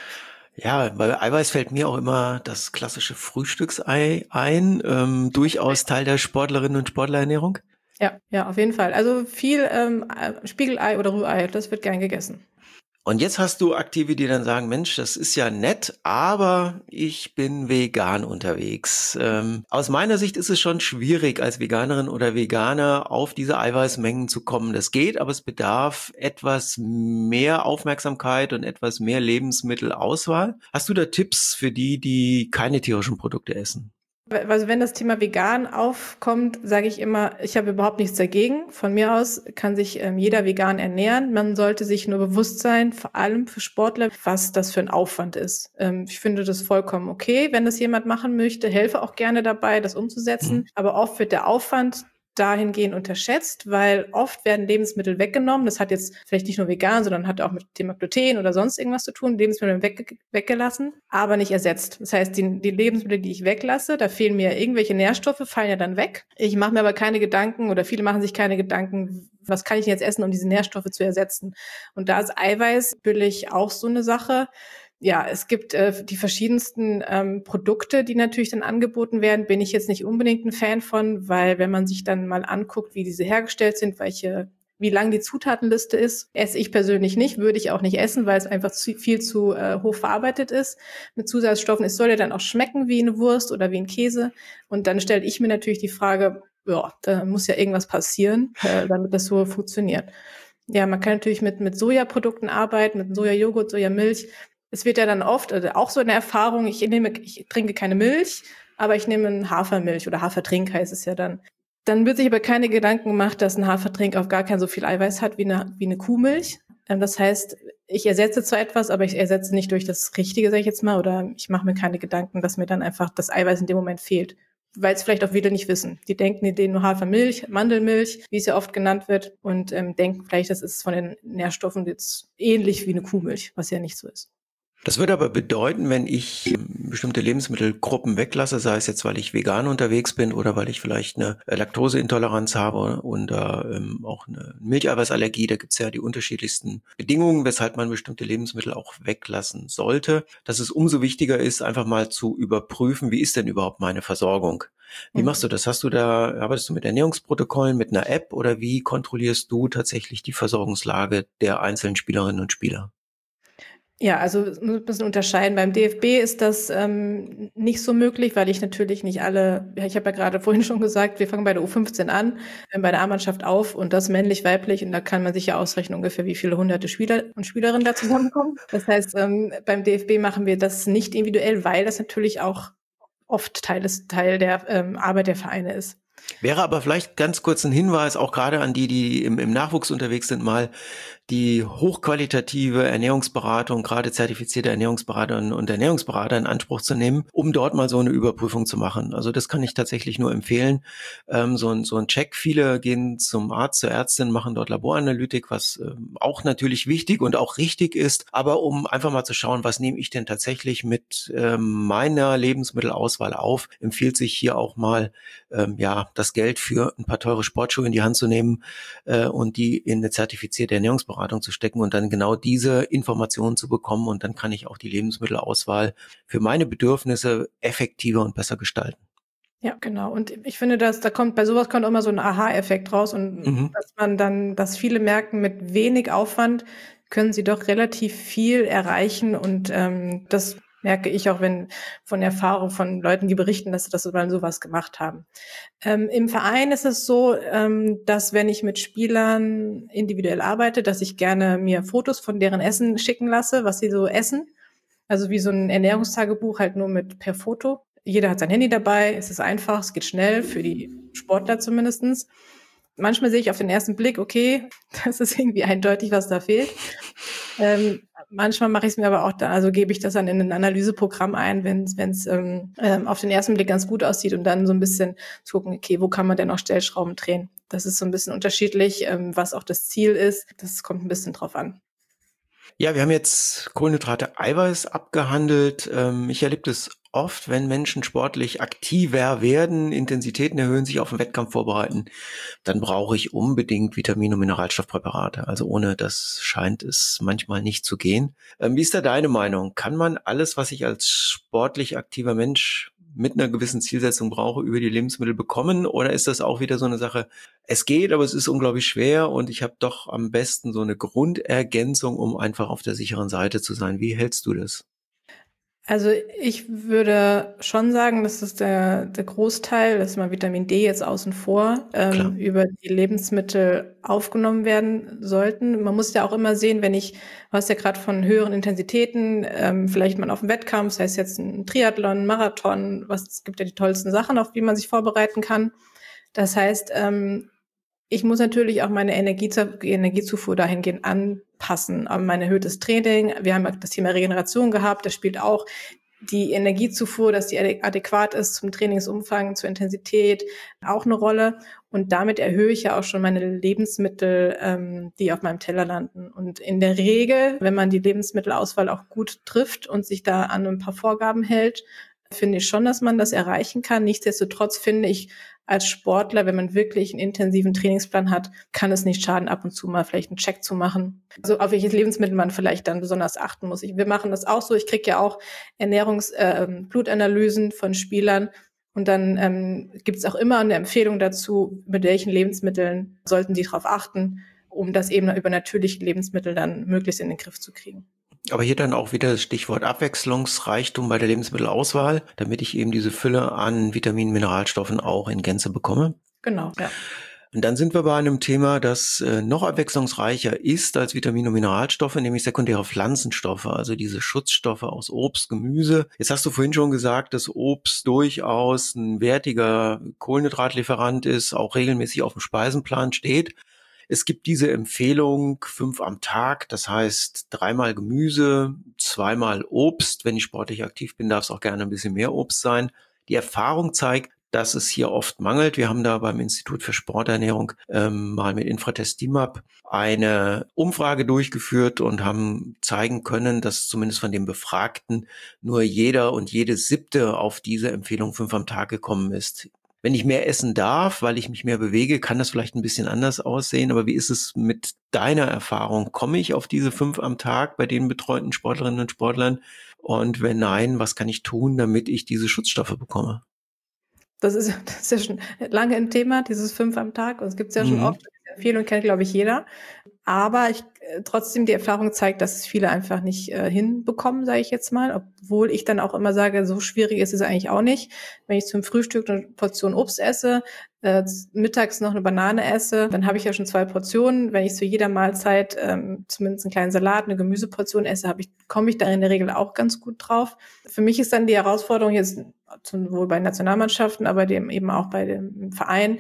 Ja, bei Eiweiß fällt mir auch immer das klassische Frühstücksei ein, ähm, durchaus Teil der Sportlerinnen und Sportlerernährung. Ja, ja, auf jeden Fall. Also viel ähm, Spiegelei oder Rührei, das wird gern gegessen. Und jetzt hast du Aktive, die dann sagen, Mensch, das ist ja nett, aber ich bin vegan unterwegs. Ähm, aus meiner Sicht ist es schon schwierig, als Veganerin oder Veganer auf diese Eiweißmengen zu kommen. Das geht, aber es bedarf etwas mehr Aufmerksamkeit und etwas mehr Lebensmittelauswahl. Hast du da Tipps für die, die keine tierischen Produkte essen? Also wenn das Thema vegan aufkommt, sage ich immer, ich habe überhaupt nichts dagegen. Von mir aus kann sich ähm, jeder vegan ernähren. Man sollte sich nur bewusst sein, vor allem für Sportler, was das für ein Aufwand ist. Ähm, ich finde das vollkommen okay, wenn das jemand machen möchte. Helfe auch gerne dabei, das umzusetzen. Mhm. Aber oft wird der Aufwand dahingehend unterschätzt, weil oft werden Lebensmittel weggenommen. Das hat jetzt vielleicht nicht nur vegan, sondern hat auch mit dem Thema Gluten oder sonst irgendwas zu tun. Lebensmittel weg, weggelassen, aber nicht ersetzt. Das heißt, die, die Lebensmittel, die ich weglasse, da fehlen mir irgendwelche Nährstoffe, fallen ja dann weg. Ich mache mir aber keine Gedanken oder viele machen sich keine Gedanken, was kann ich jetzt essen, um diese Nährstoffe zu ersetzen. Und da ist Eiweiß natürlich auch so eine Sache. Ja, es gibt äh, die verschiedensten ähm, Produkte, die natürlich dann angeboten werden. Bin ich jetzt nicht unbedingt ein Fan von, weil wenn man sich dann mal anguckt, wie diese hergestellt sind, welche, wie lang die Zutatenliste ist, esse ich persönlich nicht, würde ich auch nicht essen, weil es einfach zu, viel zu äh, hoch verarbeitet ist mit Zusatzstoffen. Es soll ja dann auch schmecken wie eine Wurst oder wie ein Käse. Und dann stelle ich mir natürlich die Frage, ja, da muss ja irgendwas passieren, äh, damit das so funktioniert. Ja, man kann natürlich mit mit Sojaprodukten arbeiten, mit Sojajoghurt, Sojamilch. Es wird ja dann oft, also auch so eine Erfahrung, ich nehme, ich trinke keine Milch, aber ich nehme eine Hafermilch oder Hafertrink heißt es ja dann. Dann wird sich aber keine Gedanken gemacht, dass ein Hafertrink auf gar kein so viel Eiweiß hat wie eine, wie eine Kuhmilch. Das heißt, ich ersetze zwar etwas, aber ich ersetze nicht durch das Richtige, sage ich jetzt mal, oder ich mache mir keine Gedanken, dass mir dann einfach das Eiweiß in dem Moment fehlt. Weil es vielleicht auch viele nicht wissen. Die denken, die nehmen nur Hafermilch, Mandelmilch, wie es ja oft genannt wird, und ähm, denken vielleicht, das ist von den Nährstoffen jetzt ähnlich wie eine Kuhmilch, was ja nicht so ist. Das würde aber bedeuten, wenn ich bestimmte Lebensmittelgruppen weglasse, sei es jetzt, weil ich vegan unterwegs bin oder weil ich vielleicht eine Laktoseintoleranz habe oder ähm, auch eine Milcheiweißallergie, da gibt es ja die unterschiedlichsten Bedingungen, weshalb man bestimmte Lebensmittel auch weglassen sollte, dass es umso wichtiger ist, einfach mal zu überprüfen, wie ist denn überhaupt meine Versorgung? Wie machst du das? Hast du da, arbeitest du mit Ernährungsprotokollen, mit einer App oder wie kontrollierst du tatsächlich die Versorgungslage der einzelnen Spielerinnen und Spieler? Ja, also wir müssen ein bisschen unterscheiden. Beim D F B ist das ähm, nicht so möglich, weil ich natürlich nicht alle, ja, ich habe ja gerade vorhin schon gesagt, wir fangen bei der U fünfzehn an, äh, bei der A-Mannschaft auf und das männlich, weiblich, und da kann man sich ja ausrechnen ungefähr, wie viele hunderte Spieler und Spielerinnen da zusammenkommen. Das heißt, ähm, beim D F B machen wir das nicht individuell, weil das natürlich auch oft Teil, des, Teil der ähm, Arbeit der Vereine ist. Wäre aber vielleicht ganz kurz ein Hinweis, auch gerade an die, die im, im Nachwuchs unterwegs sind, mal die hochqualitative Ernährungsberatung, gerade zertifizierte Ernährungsberaterinnen und Ernährungsberater in Anspruch zu nehmen, um dort mal so eine Überprüfung zu machen. Also das kann ich tatsächlich nur empfehlen. Ähm, so ein, so ein Check. Viele gehen zum Arzt, zur Ärztin, machen dort Laboranalytik, was ähm, auch natürlich wichtig und auch richtig ist. Aber um einfach mal zu schauen, was nehme ich denn tatsächlich mit ähm, meiner Lebensmittelauswahl auf, empfiehlt sich hier auch mal ähm, ja das Geld für ein paar teure Sportschuhe in die Hand zu nehmen äh, und die in eine zertifizierte Ernährungsberatung zu stecken und dann genau diese Informationen zu bekommen. Und dann kann ich auch die Lebensmittelauswahl für meine Bedürfnisse effektiver und besser gestalten. Ja, genau. Und ich finde, dass da kommt, bei sowas kommt immer so ein Aha-Effekt raus und Mhm. dass man dann, dass viele merken, mit wenig Aufwand können sie doch relativ viel erreichen und ähm, das merke ich auch, wenn von Erfahrung von Leuten, die berichten, dass sie das mal sowas gemacht haben. Ähm, im Verein ist es so, ähm, dass wenn ich mit Spielern individuell arbeite, dass ich gerne mir Fotos von deren Essen schicken lasse, was sie so essen. Also wie so ein Ernährungstagebuch, halt nur mit per Foto. Jeder hat sein Handy dabei, es ist einfach, es geht schnell, für die Sportler zumindestens. Manchmal sehe ich auf den ersten Blick, okay, das ist irgendwie eindeutig, was da fehlt. Ähm, manchmal mache ich es mir aber auch da, also gebe ich das dann in ein Analyseprogramm ein, wenn es ähm, ähm, auf den ersten Blick ganz gut aussieht und dann so ein bisschen zu gucken, okay, wo kann man denn noch Stellschrauben drehen? Das ist so ein bisschen unterschiedlich, ähm, was auch das Ziel ist. Das kommt ein bisschen drauf an. Ja, wir haben jetzt Kohlenhydrate, Eiweiß abgehandelt. Ähm, ich erlebe das oft, wenn Menschen sportlich aktiver werden, Intensitäten erhöhen, sich auf den Wettkampf vorbereiten, dann brauche ich unbedingt Vitamin- und Mineralstoffpräparate. Also ohne das scheint es manchmal nicht zu gehen. Ähm, wie ist da deine Meinung? Kann man alles, was ich als sportlich aktiver Mensch mit einer gewissen Zielsetzung brauche, über die Lebensmittel bekommen? Oder ist das auch wieder so eine Sache, es geht, aber es ist unglaublich schwer und ich habe doch am besten so eine Grundergänzung, um einfach auf der sicheren Seite zu sein. Wie hältst du das? Also ich würde schon sagen, dass das der, der Großteil, das ist mal Vitamin D jetzt außen vor, Klar. ähm, über die Lebensmittel aufgenommen werden sollten. Man muss ja auch immer sehen, wenn ich, du hast ja gerade von höheren Intensitäten, ähm, vielleicht mal auf dem Wettkampf, sei es jetzt ein Triathlon, ein Marathon, was, es gibt ja die tollsten Sachen, auf die man sich vorbereiten kann. Das heißt, ähm, ich muss natürlich auch meine Energiezu- Energiezufuhr dahingehend anpassen an mein erhöhtes Training. Wir haben ja das Thema Regeneration gehabt, das spielt auch die Energiezufuhr, dass die adäquat ist zum Trainingsumfang, zur Intensität, auch eine Rolle. Und damit erhöhe ich ja auch schon meine Lebensmittel, ähm, die auf meinem Teller landen. Und in der Regel, wenn man die Lebensmittelauswahl auch gut trifft und sich da an ein paar Vorgaben hält, finde ich schon, dass man das erreichen kann. Nichtsdestotrotz finde ich, als Sportler, wenn man wirklich einen intensiven Trainingsplan hat, kann es nicht schaden, ab und zu mal vielleicht einen Check zu machen. Also auf welches Lebensmittel man vielleicht dann besonders achten muss. Ich, wir machen das auch so. Ich kriege ja auch Ernährungs-, äh, Blutanalysen von Spielern. Und dann ähm, gibt es auch immer eine Empfehlung dazu, mit welchen Lebensmitteln sollten sie darauf achten, um das eben über natürliche Lebensmittel dann möglichst in den Griff zu kriegen. Aber hier dann auch wieder das Stichwort Abwechslungsreichtum bei der Lebensmittelauswahl, damit ich eben diese Fülle an Vitaminen, Mineralstoffen auch in Gänze bekomme. Genau, ja. Und dann sind wir bei einem Thema, das äh, noch abwechslungsreicher ist als Vitamine und Mineralstoffe, nämlich sekundäre Pflanzenstoffe, also diese Schutzstoffe aus Obst, Gemüse. Jetzt hast du vorhin schon gesagt, dass Obst durchaus ein wertiger Kohlenhydratlieferant ist, auch regelmäßig auf dem Speisenplan steht. Es gibt diese Empfehlung fünf am Tag, das heißt dreimal Gemüse, zweimal Obst. Wenn ich sportlich aktiv bin, darf es auch gerne ein bisschen mehr Obst sein. Die Erfahrung zeigt, dass es hier oft mangelt. Wir haben da beim Institut für Sporternährung ähm, mal mit Infratest D I M A P eine Umfrage durchgeführt und haben zeigen können, dass zumindest von den Befragten nur jeder und jede siebte auf diese Empfehlung fünf am Tag gekommen ist. Wenn ich mehr essen darf, weil ich mich mehr bewege, kann das vielleicht ein bisschen anders aussehen. Aber wie ist es mit deiner Erfahrung? Komme ich auf diese fünf am Tag bei den betreuten Sportlerinnen und Sportlern? Und wenn nein, was kann ich tun, damit ich diese Schutzstoffe bekomme? Das ist, das ist ja schon lange ein Thema, dieses fünf am Tag. Und es gibt es ja schon Mhm. oft. Diese Empfehlung kennt, glaube ich, jeder. Aber ich äh, trotzdem die Erfahrung zeigt, dass es viele einfach nicht äh, hinbekommen, sage ich jetzt mal. Obwohl ich dann auch immer sage, so schwierig ist es eigentlich auch nicht. Wenn ich zum Frühstück eine Portion Obst esse, äh, mittags noch eine Banane esse, dann habe ich ja schon zwei Portionen. Wenn ich zu jeder Mahlzeit ähm, zumindest einen kleinen Salat, eine Gemüseportion esse, habe ich, komme ich da in der Regel auch ganz gut drauf. Für mich ist dann die Herausforderung jetzt sowohl bei Nationalmannschaften, aber dem eben auch bei dem Verein,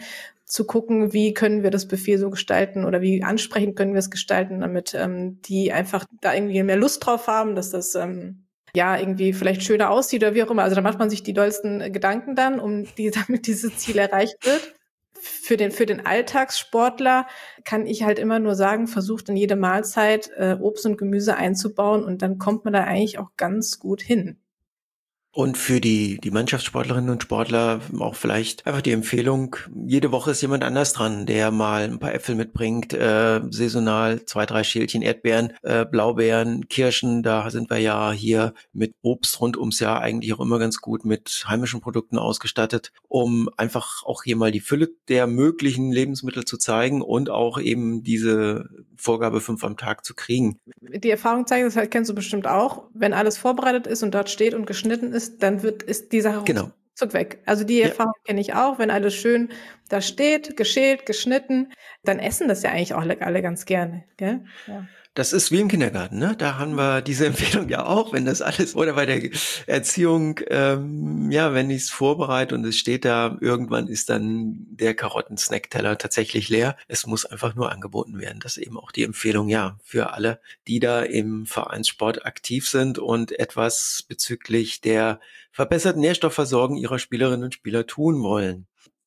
zu gucken, wie können wir das Buffet so gestalten oder wie ansprechend können wir es gestalten, damit ähm, die einfach da irgendwie mehr Lust drauf haben, dass das ähm, ja irgendwie vielleicht schöner aussieht oder wie auch immer. Also da macht man sich die dollsten Gedanken dann, um die, damit dieses Ziel erreicht wird. Für den, für den Alltagssportler kann ich halt immer nur sagen, versucht in jede Mahlzeit äh, Obst und Gemüse einzubauen und dann kommt man da eigentlich auch ganz gut hin. Und für die, die Mannschaftssportlerinnen und Sportler auch vielleicht einfach die Empfehlung, jede Woche ist jemand anders dran, der mal ein paar Äpfel mitbringt, äh, saisonal zwei, drei Schälchen Erdbeeren, äh, Blaubeeren, Kirschen, da sind wir ja hier mit Obst rund ums Jahr eigentlich auch immer ganz gut mit heimischen Produkten ausgestattet, um einfach auch hier mal die Fülle der möglichen Lebensmittel zu zeigen und auch eben diese Vorgabe fünf am Tag zu kriegen. Die Erfahrung zeigt, das kennst du bestimmt auch, wenn alles vorbereitet ist und dort steht und geschnitten ist, dann wird ist die Sache Genau. ruckzuck weg. Also die Ja. Erfahrung kenne ich auch, wenn alles schön da steht, geschält, geschnitten, dann essen das ja eigentlich auch alle ganz gerne, gell? Ja. Das ist wie im Kindergarten, ne? Da haben wir diese Empfehlung ja auch, wenn das alles, oder bei der Erziehung, ähm, ja, wenn ich es vorbereite und es steht da, irgendwann ist dann der Karotten-Snackteller tatsächlich leer. Es muss einfach nur angeboten werden. Das ist eben auch die Empfehlung, ja, für alle, die da im Vereinssport aktiv sind und etwas bezüglich der verbesserten Nährstoffversorgung ihrer Spielerinnen und Spieler tun wollen.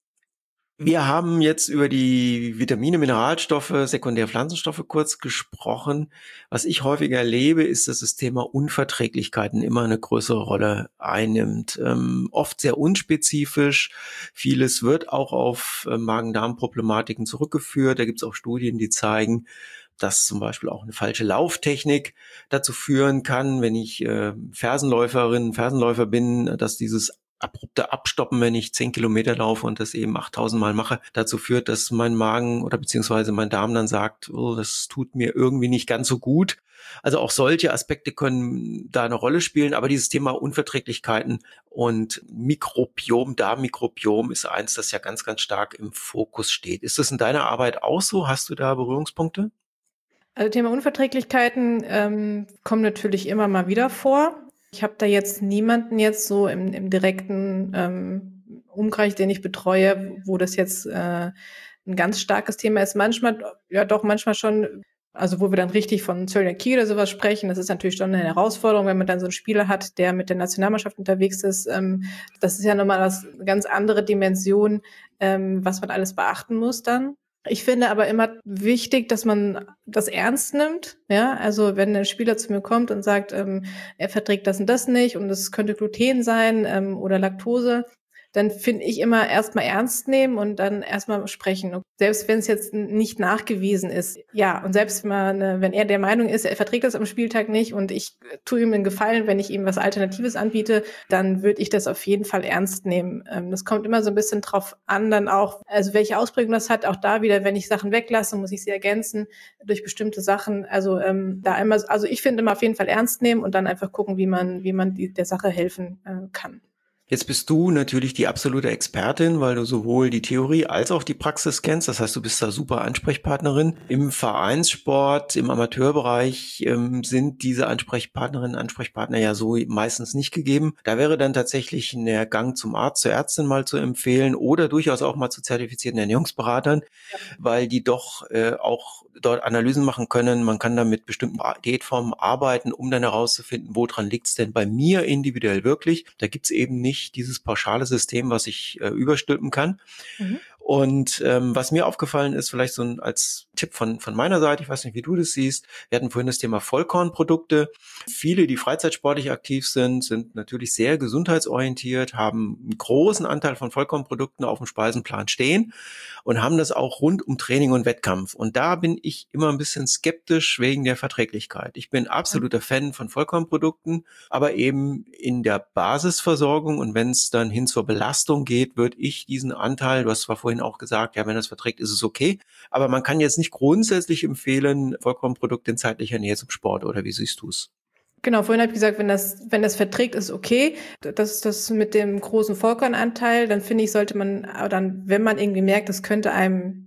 Wir haben jetzt über die Vitamine, Mineralstoffe, Sekundärpflanzenstoffe kurz gesprochen. Was ich häufiger erlebe, ist, dass das Thema Unverträglichkeiten immer eine größere Rolle einnimmt. Ähm, oft sehr unspezifisch. Vieles wird auch auf äh, Magen-Darm-Problematiken zurückgeführt. Da gibt es auch Studien, die zeigen, dass zum Beispiel auch eine falsche Lauftechnik dazu führen kann, wenn ich äh, Fersenläuferin, Fersenläufer bin, dass dieses abrupte Abstoppen, wenn ich zehn Kilometer laufe und das eben achttausend Mal mache, dazu führt, dass mein Magen oder beziehungsweise mein Darm dann sagt, oh, das tut mir irgendwie nicht ganz so gut. Also auch solche Aspekte können da eine Rolle spielen, aber dieses Thema Unverträglichkeiten und Mikrobiom, Darmmikrobiom ist eins, das ja ganz, ganz stark im Fokus steht. Ist das in deiner Arbeit auch so? Hast du da Berührungspunkte? Also Thema Unverträglichkeiten ähm, kommen natürlich immer mal wieder vor. Ich habe da jetzt niemanden jetzt so im, im direkten ähm, Umkreis, den ich betreue, wo das jetzt äh, ein ganz starkes Thema ist. Manchmal, ja doch, manchmal schon, also wo wir dann richtig von Zöliakie oder sowas sprechen. Das ist natürlich schon eine Herausforderung, wenn man dann so einen Spieler hat, der mit der Nationalmannschaft unterwegs ist. Ähm, das ist ja nochmal was, eine ganz andere Dimension, ähm, was man alles beachten muss dann. Ich finde aber immer wichtig, dass man das ernst nimmt. Ja, also wenn ein Spieler zu mir kommt und sagt, ähm, er verträgt das und das nicht und es könnte Gluten sein ähm, oder Laktose, dann finde ich immer erstmal ernst nehmen und dann erstmal sprechen. Und selbst wenn es jetzt nicht nachgewiesen ist. Ja, und selbst mal, ne, wenn er der Meinung ist, er verträgt das am Spieltag nicht und ich tue ihm einen Gefallen, wenn ich ihm was Alternatives anbiete, dann würde ich das auf jeden Fall ernst nehmen. Ähm, das kommt immer so ein bisschen drauf an, dann auch, also welche Ausprägung das hat. Auch da wieder, wenn ich Sachen weglasse, muss ich sie ergänzen durch bestimmte Sachen. Also ähm, da immer, also ich finde immer auf jeden Fall ernst nehmen und dann einfach gucken, wie man, wie man die, der Sache helfen äh, kann. Jetzt bist du natürlich die absolute Expertin, weil du sowohl die Theorie als auch die Praxis kennst. Das heißt, du bist da super Ansprechpartnerin. Im Vereinssport, im Amateurbereich ähm, sind diese Ansprechpartnerinnen, Ansprechpartner ja so meistens nicht gegeben. Da wäre dann tatsächlich ein Gang zum Arzt, zur Ärztin mal zu empfehlen oder durchaus auch mal zu zertifizierten Ernährungsberatern, ja, weil die doch äh, auch dort Analysen machen können. Man kann da mit bestimmten Diätformen arbeiten, um dann herauszufinden, woran liegt es denn bei mir individuell wirklich. Da gibt es eben nicht dieses pauschale System, was ich äh, überstülpen kann. Mhm. Und ähm, was mir aufgefallen ist, vielleicht so ein, als Tipp von von meiner Seite, ich weiß nicht, wie du das siehst, wir hatten vorhin das Thema Vollkornprodukte. Viele, die freizeitsportlich aktiv sind, sind natürlich sehr gesundheitsorientiert, haben einen großen Anteil von Vollkornprodukten auf dem Speisenplan stehen und haben das auch rund um Training und Wettkampf. Und da bin ich immer ein bisschen skeptisch wegen der Verträglichkeit. Ich bin absoluter Fan von Vollkornprodukten, aber eben in der Basisversorgung und wenn es dann hin zur Belastung geht, würde ich diesen Anteil, du hast zwar vorhin auch gesagt, ja, wenn das verträgt, ist es okay, aber man kann jetzt nicht grundsätzlich empfehlen, Vollkornprodukte in zeitlicher Nähe zum Sport, oder wie siehst du es? Genau, vorhin habe ich gesagt, wenn das, wenn das verträgt, ist okay. Das ist das mit dem großen Vollkornanteil. Dann finde ich, sollte man, dann, wenn man irgendwie merkt, das könnte einem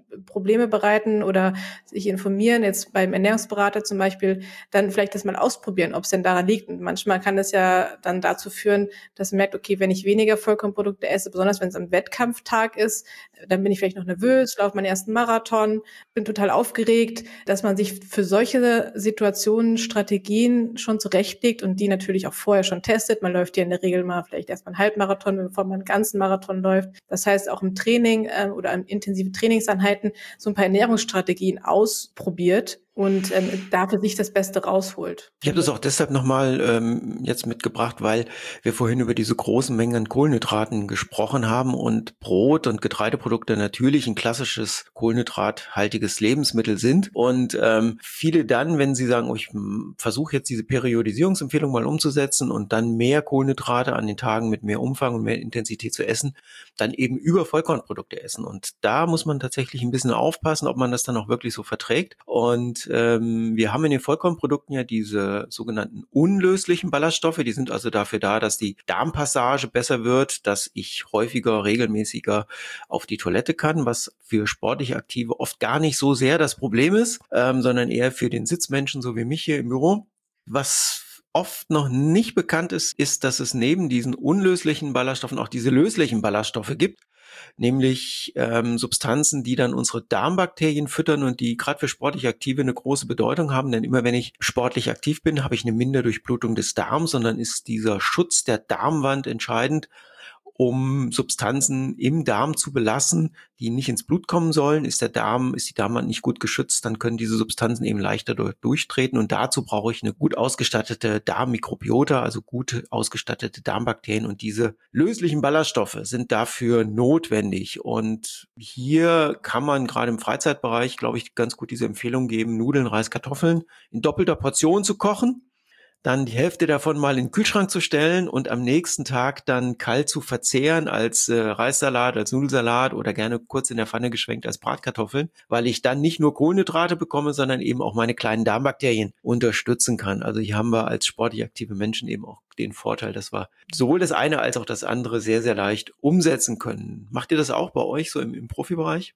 Probleme bereiten oder sich informieren, jetzt beim Ernährungsberater zum Beispiel, dann vielleicht das mal ausprobieren, ob es denn daran liegt. Und manchmal kann es ja dann dazu führen, dass man merkt, okay, wenn ich weniger Vollkornprodukte esse, besonders wenn es am Wettkampftag ist, dann bin ich vielleicht noch nervös, laufe meinen ersten Marathon, bin total aufgeregt, dass man sich für solche Situationen Strategien schon zurechtlegt und die natürlich auch vorher schon testet. Man läuft ja in der Regel mal vielleicht erstmal einen Halbmarathon, bevor man einen ganzen Marathon läuft. Das heißt, auch im Training äh, oder in intensive Trainingseinheiten so ein paar Ernährungsstrategien ausprobiert und ähm, dafür sich das Beste rausholt. Ich habe das auch deshalb nochmal ähm, jetzt mitgebracht, weil wir vorhin über diese großen Mengen an Kohlenhydraten gesprochen haben und Brot und Getreideprodukte natürlich ein klassisches kohlenhydrathaltiges Lebensmittel sind. Und ähm, viele dann, wenn sie sagen, oh, ich versuche jetzt diese Periodisierungsempfehlung mal umzusetzen und dann mehr Kohlenhydrate an den Tagen mit mehr Umfang und mehr Intensität zu essen, dann eben über Vollkornprodukte essen. Und da muss man tatsächlich ein bisschen aufpassen, ob man das dann auch wirklich so verträgt. Und ähm, wir haben in den Vollkornprodukten ja diese sogenannten unlöslichen Ballaststoffe. Die sind also dafür da, dass die Darmpassage besser wird, dass ich häufiger, regelmäßiger auf die Toilette kann, was für sportlich Aktive oft gar nicht so sehr das Problem ist, ähm, sondern eher für den Sitzmenschen, so wie mich hier im Büro. Was oft noch nicht bekannt ist, ist, dass es neben diesen unlöslichen Ballaststoffen auch diese löslichen Ballaststoffe gibt, nämlich ähm, Substanzen, die dann unsere Darmbakterien füttern und die gerade für sportlich Aktive eine große Bedeutung haben, denn immer wenn ich sportlich aktiv bin, habe ich eine Minderdurchblutung des Darms und dann ist dieser Schutz der Darmwand entscheidend, um Substanzen im Darm zu belassen, die nicht ins Blut kommen sollen. Ist der Darm, ist die Darmwand nicht gut geschützt, dann können diese Substanzen eben leichter durchtreten und dazu brauche ich eine gut ausgestattete Darmmikrobiota, also gut ausgestattete Darmbakterien und diese löslichen Ballaststoffe sind dafür notwendig und hier kann man gerade im Freizeitbereich, glaube ich, ganz gut diese Empfehlung geben, Nudeln, Reis, Kartoffeln in doppelter Portion zu kochen, dann die Hälfte davon mal in den Kühlschrank zu stellen und am nächsten Tag dann kalt zu verzehren als äh, Reissalat, als Nudelsalat oder gerne kurz in der Pfanne geschwenkt als Bratkartoffeln, weil ich dann nicht nur Kohlenhydrate bekomme, sondern eben auch meine kleinen Darmbakterien unterstützen kann. Also hier haben wir als sportlich aktive Menschen eben auch den Vorteil, dass wir sowohl das eine als auch das andere sehr, sehr leicht umsetzen können. Macht ihr das auch bei euch so im, im Profibereich?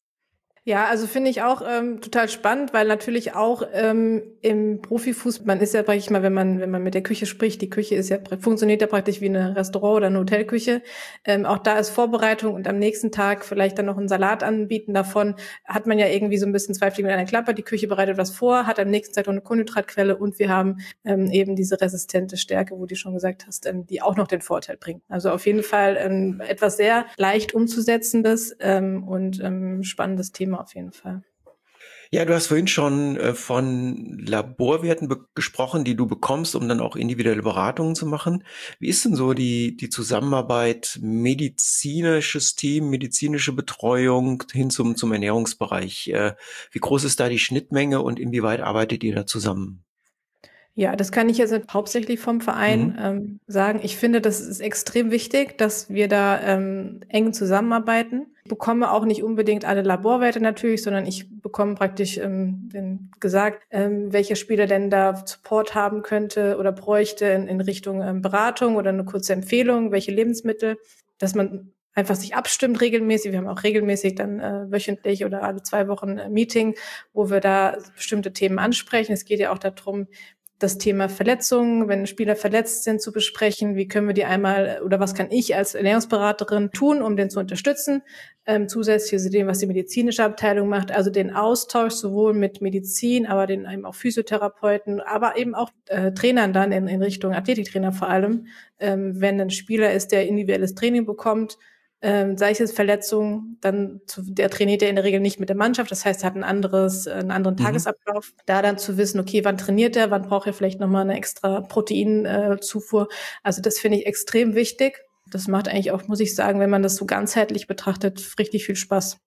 Ja, also finde ich auch ähm, total spannend, weil natürlich auch ähm, im Profifußball, man ist ja praktisch mal, wenn man wenn man mit der Küche spricht, die Küche ist ja funktioniert ja praktisch wie eine Restaurant- oder eine Hotelküche. Ähm, auch da ist Vorbereitung und am nächsten Tag vielleicht dann noch einen Salat anbieten davon, hat man ja irgendwie so ein bisschen zwei Fliegen mit einer Klappe. Die Küche bereitet was vor, hat am nächsten Tag noch eine Kohlenhydratquelle und wir haben ähm, eben diese resistente Stärke, wo du schon gesagt hast, ähm, die auch noch den Vorteil bringt. Also auf jeden Fall ähm, etwas sehr leicht umzusetzendes ähm, und ähm, spannendes Thema auf jeden Fall. Ja, du hast vorhin schon äh, von Laborwerten be- gesprochen, die du bekommst, um dann auch individuelle Beratungen zu machen. Wie ist denn so die, die Zusammenarbeit medizinisches Team, medizinische Betreuung hin zum, zum Ernährungsbereich? Äh, wie groß ist da die Schnittmenge und inwieweit arbeitet ihr da zusammen? Ja, das kann ich jetzt hauptsächlich vom Verein Mhm. ähm, sagen. Ich finde, das ist extrem wichtig, dass wir da ähm, eng zusammenarbeiten. Ich bekomme auch nicht unbedingt alle Laborwerte natürlich, sondern ich bekomme praktisch ähm, den gesagt, ähm, welcher Spieler denn da Support haben könnte oder bräuchte in, in Richtung ähm, Beratung oder eine kurze Empfehlung, welche Lebensmittel, dass man einfach sich abstimmt regelmäßig. Wir haben auch regelmäßig dann äh, wöchentlich oder alle zwei Wochen ein Meeting, wo wir da bestimmte Themen ansprechen. Es geht ja auch darum, das Thema Verletzungen, wenn Spieler verletzt sind, zu besprechen. Wie können wir die einmal oder was kann ich als Ernährungsberaterin tun, um den zu unterstützen? Ähm, zusätzlich zu dem, was die medizinische Abteilung macht, also den Austausch sowohl mit Medizin, aber den eben auch Physiotherapeuten, aber eben auch äh, Trainern dann in, in Richtung Athletiktrainer vor allem, ähm, wenn ein Spieler ist, der individuelles Training bekommt, ähm, sei es jetzt Verletzung, dann zu, der trainiert ja in der Regel nicht mit der Mannschaft, das heißt, er hat ein anderes, einen anderen Mhm. Tagesablauf. Da dann zu wissen, okay, wann trainiert er, wann braucht er vielleicht nochmal eine extra Proteinzufuhr. Äh, also das finde ich extrem wichtig. Das macht eigentlich auch, muss ich sagen, wenn man das so ganzheitlich betrachtet, richtig viel Spaß.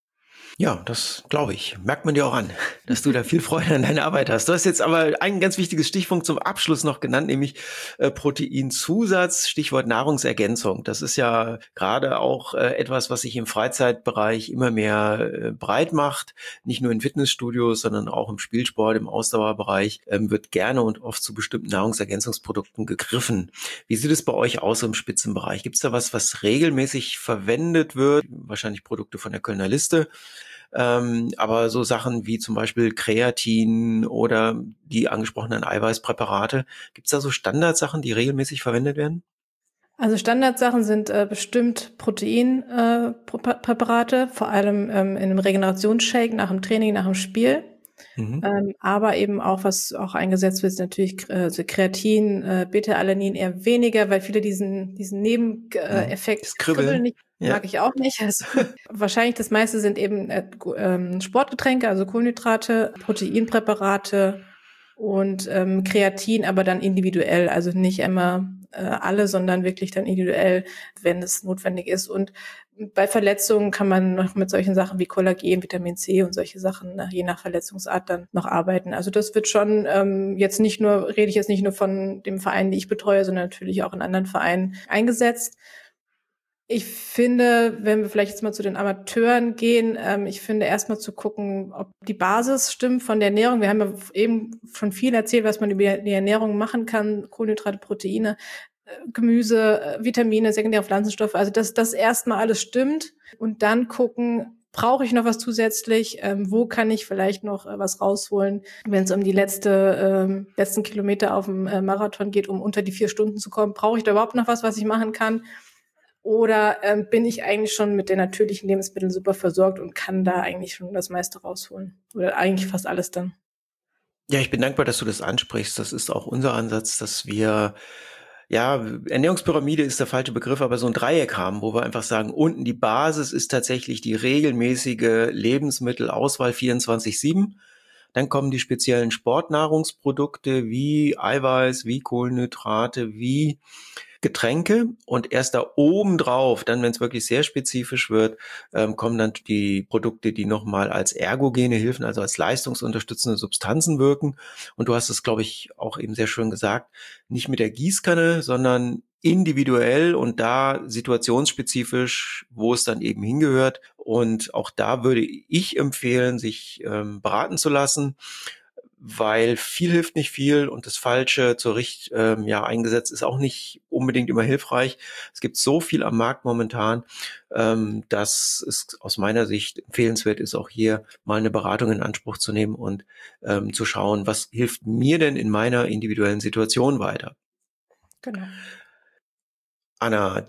Ja, das glaube ich. Merkt man dir auch an, dass du da viel Freude an deiner Arbeit hast. Du hast jetzt aber ein ganz wichtiges Stichpunkt zum Abschluss noch genannt, nämlich äh, Proteinzusatz, Stichwort Nahrungsergänzung. Das ist ja gerade auch äh, etwas, was sich im Freizeitbereich immer mehr äh, breit macht. Nicht nur in Fitnessstudios, sondern auch im Spielsport, im Ausdauerbereich ähm, wird gerne und oft zu bestimmten Nahrungsergänzungsprodukten gegriffen. Wie sieht es bei euch aus im Spitzenbereich? Gibt es da was, was regelmäßig verwendet wird? Wahrscheinlich Produkte von der Kölner Liste. Ähm, aber so Sachen wie zum Beispiel Kreatin oder die angesprochenen Eiweißpräparate, gibt's da so Standardsachen, die regelmäßig verwendet werden? Also Standardsachen sind äh, bestimmt Proteinpräparate, äh, vor allem ähm, in einem Regenerationsshake nach dem Training, nach dem Spiel. Mhm. Ähm, aber eben auch, was auch eingesetzt wird, ist natürlich äh, so Kreatin, äh, Beta-Alanin eher weniger, weil viele diesen diesen Mhm. Nebeneffekt Das Kribbeln Kribbeln, nicht ja. mag ich auch nicht. Also, wahrscheinlich das meiste sind eben äh, gu- ähm, Sportgetränke, also Kohlenhydrate, Proteinpräparate und ähm, Kreatin, aber dann individuell, also nicht immer äh, alle, sondern wirklich dann individuell, wenn es notwendig ist. Und bei Verletzungen kann man noch mit solchen Sachen wie Kollagen, Vitamin C und solche Sachen, ne, je nach Verletzungsart dann noch arbeiten. Also das wird schon ähm, jetzt nicht nur, rede ich jetzt nicht nur von dem Verein, die ich betreue, sondern natürlich auch in anderen Vereinen eingesetzt. Ich finde, wenn wir vielleicht jetzt mal zu den Amateuren gehen, ähm, ich finde erstmal zu gucken, ob die Basis stimmt von der Ernährung. Wir haben ja eben schon viel erzählt, was man über die Ernährung machen kann, Kohlenhydrate, Proteine, äh, Gemüse, äh, Vitamine, sekundäre Pflanzenstoffe. Also dass das erstmal alles stimmt und dann gucken, brauche ich noch was zusätzlich? Ähm, wo kann ich vielleicht noch äh, was rausholen, wenn es um die letzte, ähm, letzten Kilometer auf dem äh, Marathon geht, um unter die vier Stunden zu kommen? Brauche ich da überhaupt noch was, was ich machen kann? Oder ähm, bin ich eigentlich schon mit den natürlichen Lebensmitteln super versorgt und kann da eigentlich schon das meiste rausholen? Oder eigentlich fast alles dann. Ja, ich bin dankbar, dass du das ansprichst. Das ist auch unser Ansatz, dass wir, ja, Ernährungspyramide ist der falsche Begriff, aber so ein Dreieck haben, wo wir einfach sagen, unten die Basis ist tatsächlich die regelmäßige Lebensmittelauswahl vierundzwanzig sieben. Dann kommen die speziellen Sportnahrungsprodukte wie Eiweiß, wie Kohlenhydrate, wie Getränke und erst da oben drauf, dann, wenn es wirklich sehr spezifisch wird, ähm, kommen dann die Produkte, die nochmal als ergogene Hilfen, also als leistungsunterstützende Substanzen wirken. Und du hast es, glaube ich, auch eben sehr schön gesagt, nicht mit der Gießkanne, sondern individuell und da situationsspezifisch, wo es dann eben hingehört. Und auch da würde ich empfehlen, sich ähm, beraten zu lassen, weil viel hilft nicht viel und das Falsche zur Richt ähm, ja eingesetzt ist auch nicht unbedingt immer hilfreich. Es gibt so viel am Markt momentan, ähm, dass es aus meiner Sicht empfehlenswert ist, auch hier mal eine Beratung in Anspruch zu nehmen und ähm, zu schauen, was hilft mir denn in meiner individuellen Situation weiter. Genau. Anna,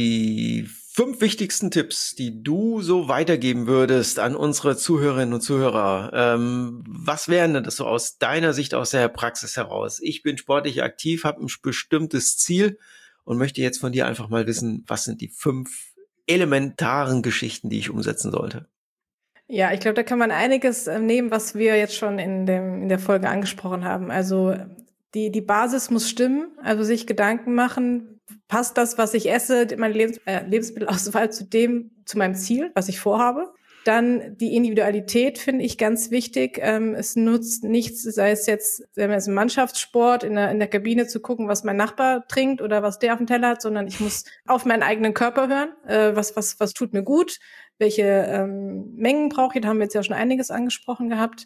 die fünf wichtigsten Tipps, die du so weitergeben würdest an unsere Zuhörerinnen und Zuhörer, ähm, was wären denn das so aus deiner Sicht, aus der Praxis heraus? Ich bin sportlich aktiv, habe ein bestimmtes Ziel und möchte jetzt von dir einfach mal wissen, was sind die fünf elementaren Geschichten, die ich umsetzen sollte? Ja, ich glaube, da kann man einiges äh, nehmen, was wir jetzt schon in dem, in der Folge angesprochen haben. Also die, die Basis muss stimmen, also sich Gedanken machen, passt das, was ich esse, meine Lebens äh, Lebensmittelauswahl zu dem, zu meinem Ziel, was ich vorhabe? Dann die Individualität finde ich ganz wichtig. Ähm, es nutzt nichts, sei es jetzt, wenn es im Mannschaftssport in der, in der Kabine zu gucken, was mein Nachbar trinkt oder was der auf dem Teller hat, sondern ich muss auf meinen eigenen Körper hören. Äh, was, was, was tut mir gut? Welche ähm, Mengen brauche ich? Da haben wir jetzt ja schon einiges angesprochen gehabt.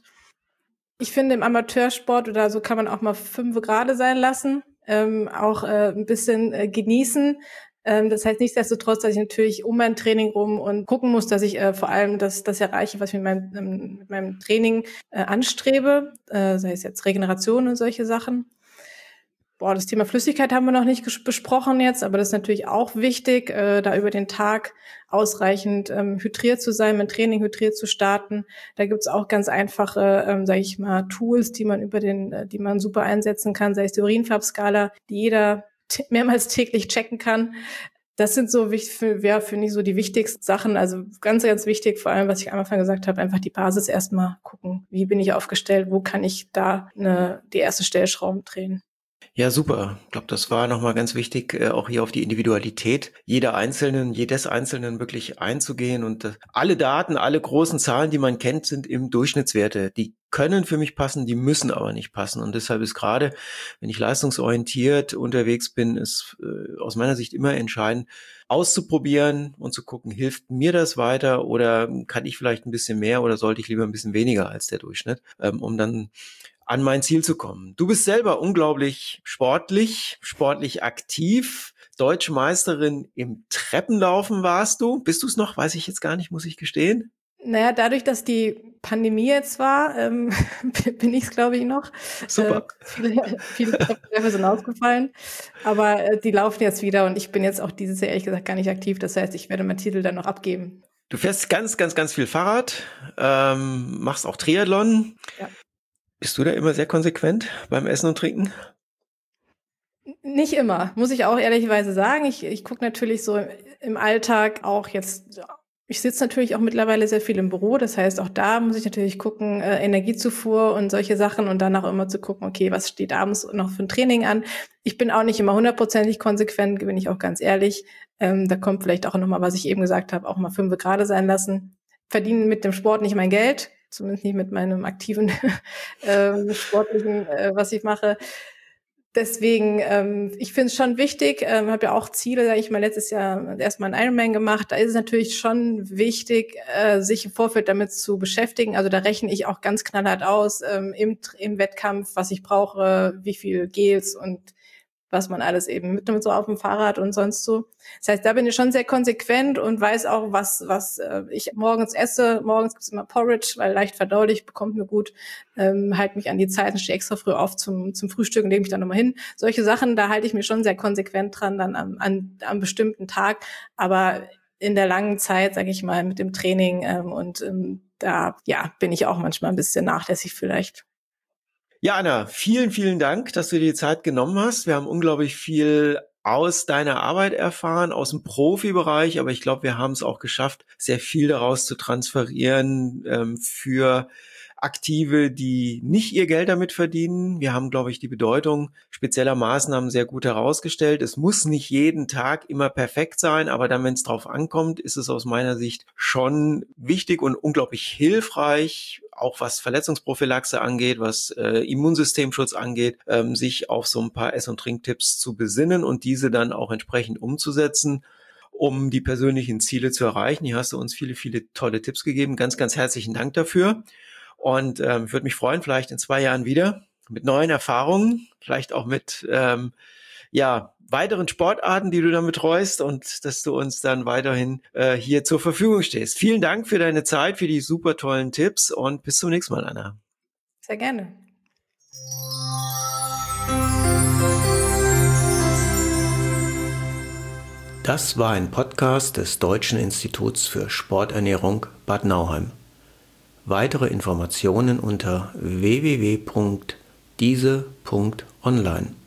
Ich finde, im Amateursport oder so kann man auch mal fünf gerade sein lassen, ähm, auch äh, ein bisschen äh, genießen. Ähm, das heißt nichtsdestotrotz, dass ich natürlich um mein Training rum und gucken muss, dass ich äh, vor allem das, das erreiche, was ich mit meinem, ähm, mit meinem Training äh, anstrebe, äh, sei es jetzt Regeneration und solche Sachen. Boah, das Thema Flüssigkeit haben wir noch nicht ges- besprochen jetzt, aber das ist natürlich auch wichtig, äh, da über den Tag ausreichend ähm, hydriert zu sein, mit Training hydriert zu starten. Da gibt's auch ganz einfache, ähm, sage ich mal, Tools, die man über den, äh, die man super einsetzen kann, sei es die Urinfarbskala, die jeder t- mehrmals täglich checken kann. Das sind so wichtig, ja, finde ich so die wichtigsten Sachen. Also ganz, ganz wichtig, vor allem, was ich am Anfang gesagt habe, einfach die Basis erstmal gucken. Wie bin ich aufgestellt? Wo kann ich da eine, die erste Stellschraube drehen? Ja, super. Ich glaube, das war nochmal ganz wichtig, äh, auch hier auf die Individualität jeder Einzelnen, jedes Einzelnen wirklich einzugehen. Und äh, alle Daten, alle großen Zahlen, die man kennt, sind im Durchschnittswerte. Die können für mich passen, die müssen aber nicht passen. Und deshalb ist gerade, wenn ich leistungsorientiert unterwegs bin, ist äh, aus meiner Sicht immer entscheidend, auszuprobieren und zu gucken, hilft mir das weiter oder kann ich vielleicht ein bisschen mehr oder sollte ich lieber ein bisschen weniger als der Durchschnitt, ähm, um dann an mein Ziel zu kommen. Du bist selber unglaublich sportlich, sportlich aktiv. Deutsche Meisterin im Treppenlaufen warst du. Bist du es noch? Weiß ich jetzt gar nicht, muss ich gestehen. Naja, dadurch, dass die Pandemie jetzt war, ähm, bin ich es, glaube ich, noch. Super. Äh, viele viele Treffen sind ausgefallen, aber äh, die laufen jetzt wieder und ich bin jetzt auch dieses Jahr ehrlich gesagt gar nicht aktiv. Das heißt, ich werde meinen Titel dann noch abgeben. Du fährst ganz, ganz, ganz viel Fahrrad, ähm, machst auch Triathlon. Ja. Bist du da immer sehr konsequent beim Essen und Trinken? Nicht immer, muss ich auch ehrlicherweise sagen. Ich, ich gucke natürlich so im Alltag auch jetzt, ich sitze natürlich auch mittlerweile sehr viel im Büro, das heißt, auch da muss ich natürlich gucken, äh, Energiezufuhr und solche Sachen und dann auch immer zu gucken, okay, was steht abends noch für ein Training an. Ich bin auch nicht immer hundertprozentig konsequent, bin ich auch ganz ehrlich. Ähm, da kommt vielleicht auch nochmal, was ich eben gesagt habe, auch mal fünf gerade sein lassen. Verdiene mit dem Sport nicht mein Geld, zumindest nicht mit meinem aktiven äh, sportlichen, äh, was ich mache. Deswegen, ähm, ich finde es schon wichtig, ähm, habe ja auch Ziele, sag ich mal, letztes Jahr erstmal einen Ironman gemacht. Da ist es natürlich schon wichtig, äh, sich im Vorfeld damit zu beschäftigen. Also da rechne ich auch ganz knallhart aus, ähm, im, im Wettkampf, was ich brauche, wie viel Gels und was man alles eben mitnimmt, so auf dem Fahrrad und sonst so. Das heißt, da bin ich schon sehr konsequent und weiß auch, was was äh, ich morgens esse. Morgens gibt's immer Porridge, weil leicht verdaulich, bekommt mir gut. Ähm, halte mich an die Zeiten, stehe extra früh auf zum zum Frühstück und lege mich dann nochmal hin. Solche Sachen, da halte ich mich schon sehr konsequent dran, dann am, an, am bestimmten Tag. Aber in der langen Zeit, sage ich mal, mit dem Training ähm, und ähm, da ja bin ich auch manchmal ein bisschen nachlässig vielleicht. Ja, Anna, vielen, vielen Dank, dass du dir die Zeit genommen hast. Wir haben unglaublich viel aus deiner Arbeit erfahren, aus dem Profibereich, aber ich glaube, wir haben es auch geschafft, sehr viel daraus zu transferieren ähm, für Aktive, die nicht ihr Geld damit verdienen. Wir haben, glaube ich, die Bedeutung spezieller Maßnahmen sehr gut herausgestellt. Es muss nicht jeden Tag immer perfekt sein, aber dann, wenn es drauf ankommt, ist es aus meiner Sicht schon wichtig und unglaublich hilfreich, auch was Verletzungsprophylaxe angeht, was äh, Immunsystemschutz angeht, ähm, sich auf so ein paar Ess- und Trinktipps zu besinnen und diese dann auch entsprechend umzusetzen, um die persönlichen Ziele zu erreichen. Hier hast du uns viele, viele tolle Tipps gegeben. Ganz, ganz herzlichen Dank dafür. Und ähm, ich würde mich freuen, vielleicht in zwei Jahren wieder mit neuen Erfahrungen, vielleicht auch mit ähm, ja weiteren Sportarten, die du dann betreust und dass du uns dann weiterhin äh, hier zur Verfügung stehst. Vielen Dank für deine Zeit, für die super tollen Tipps und bis zum nächsten Mal, Anna. Sehr gerne. Das war ein Podcast des Deutschen Instituts für Sporternährung Bad Nauheim. Weitere Informationen unter w w w punkt diese punkt online.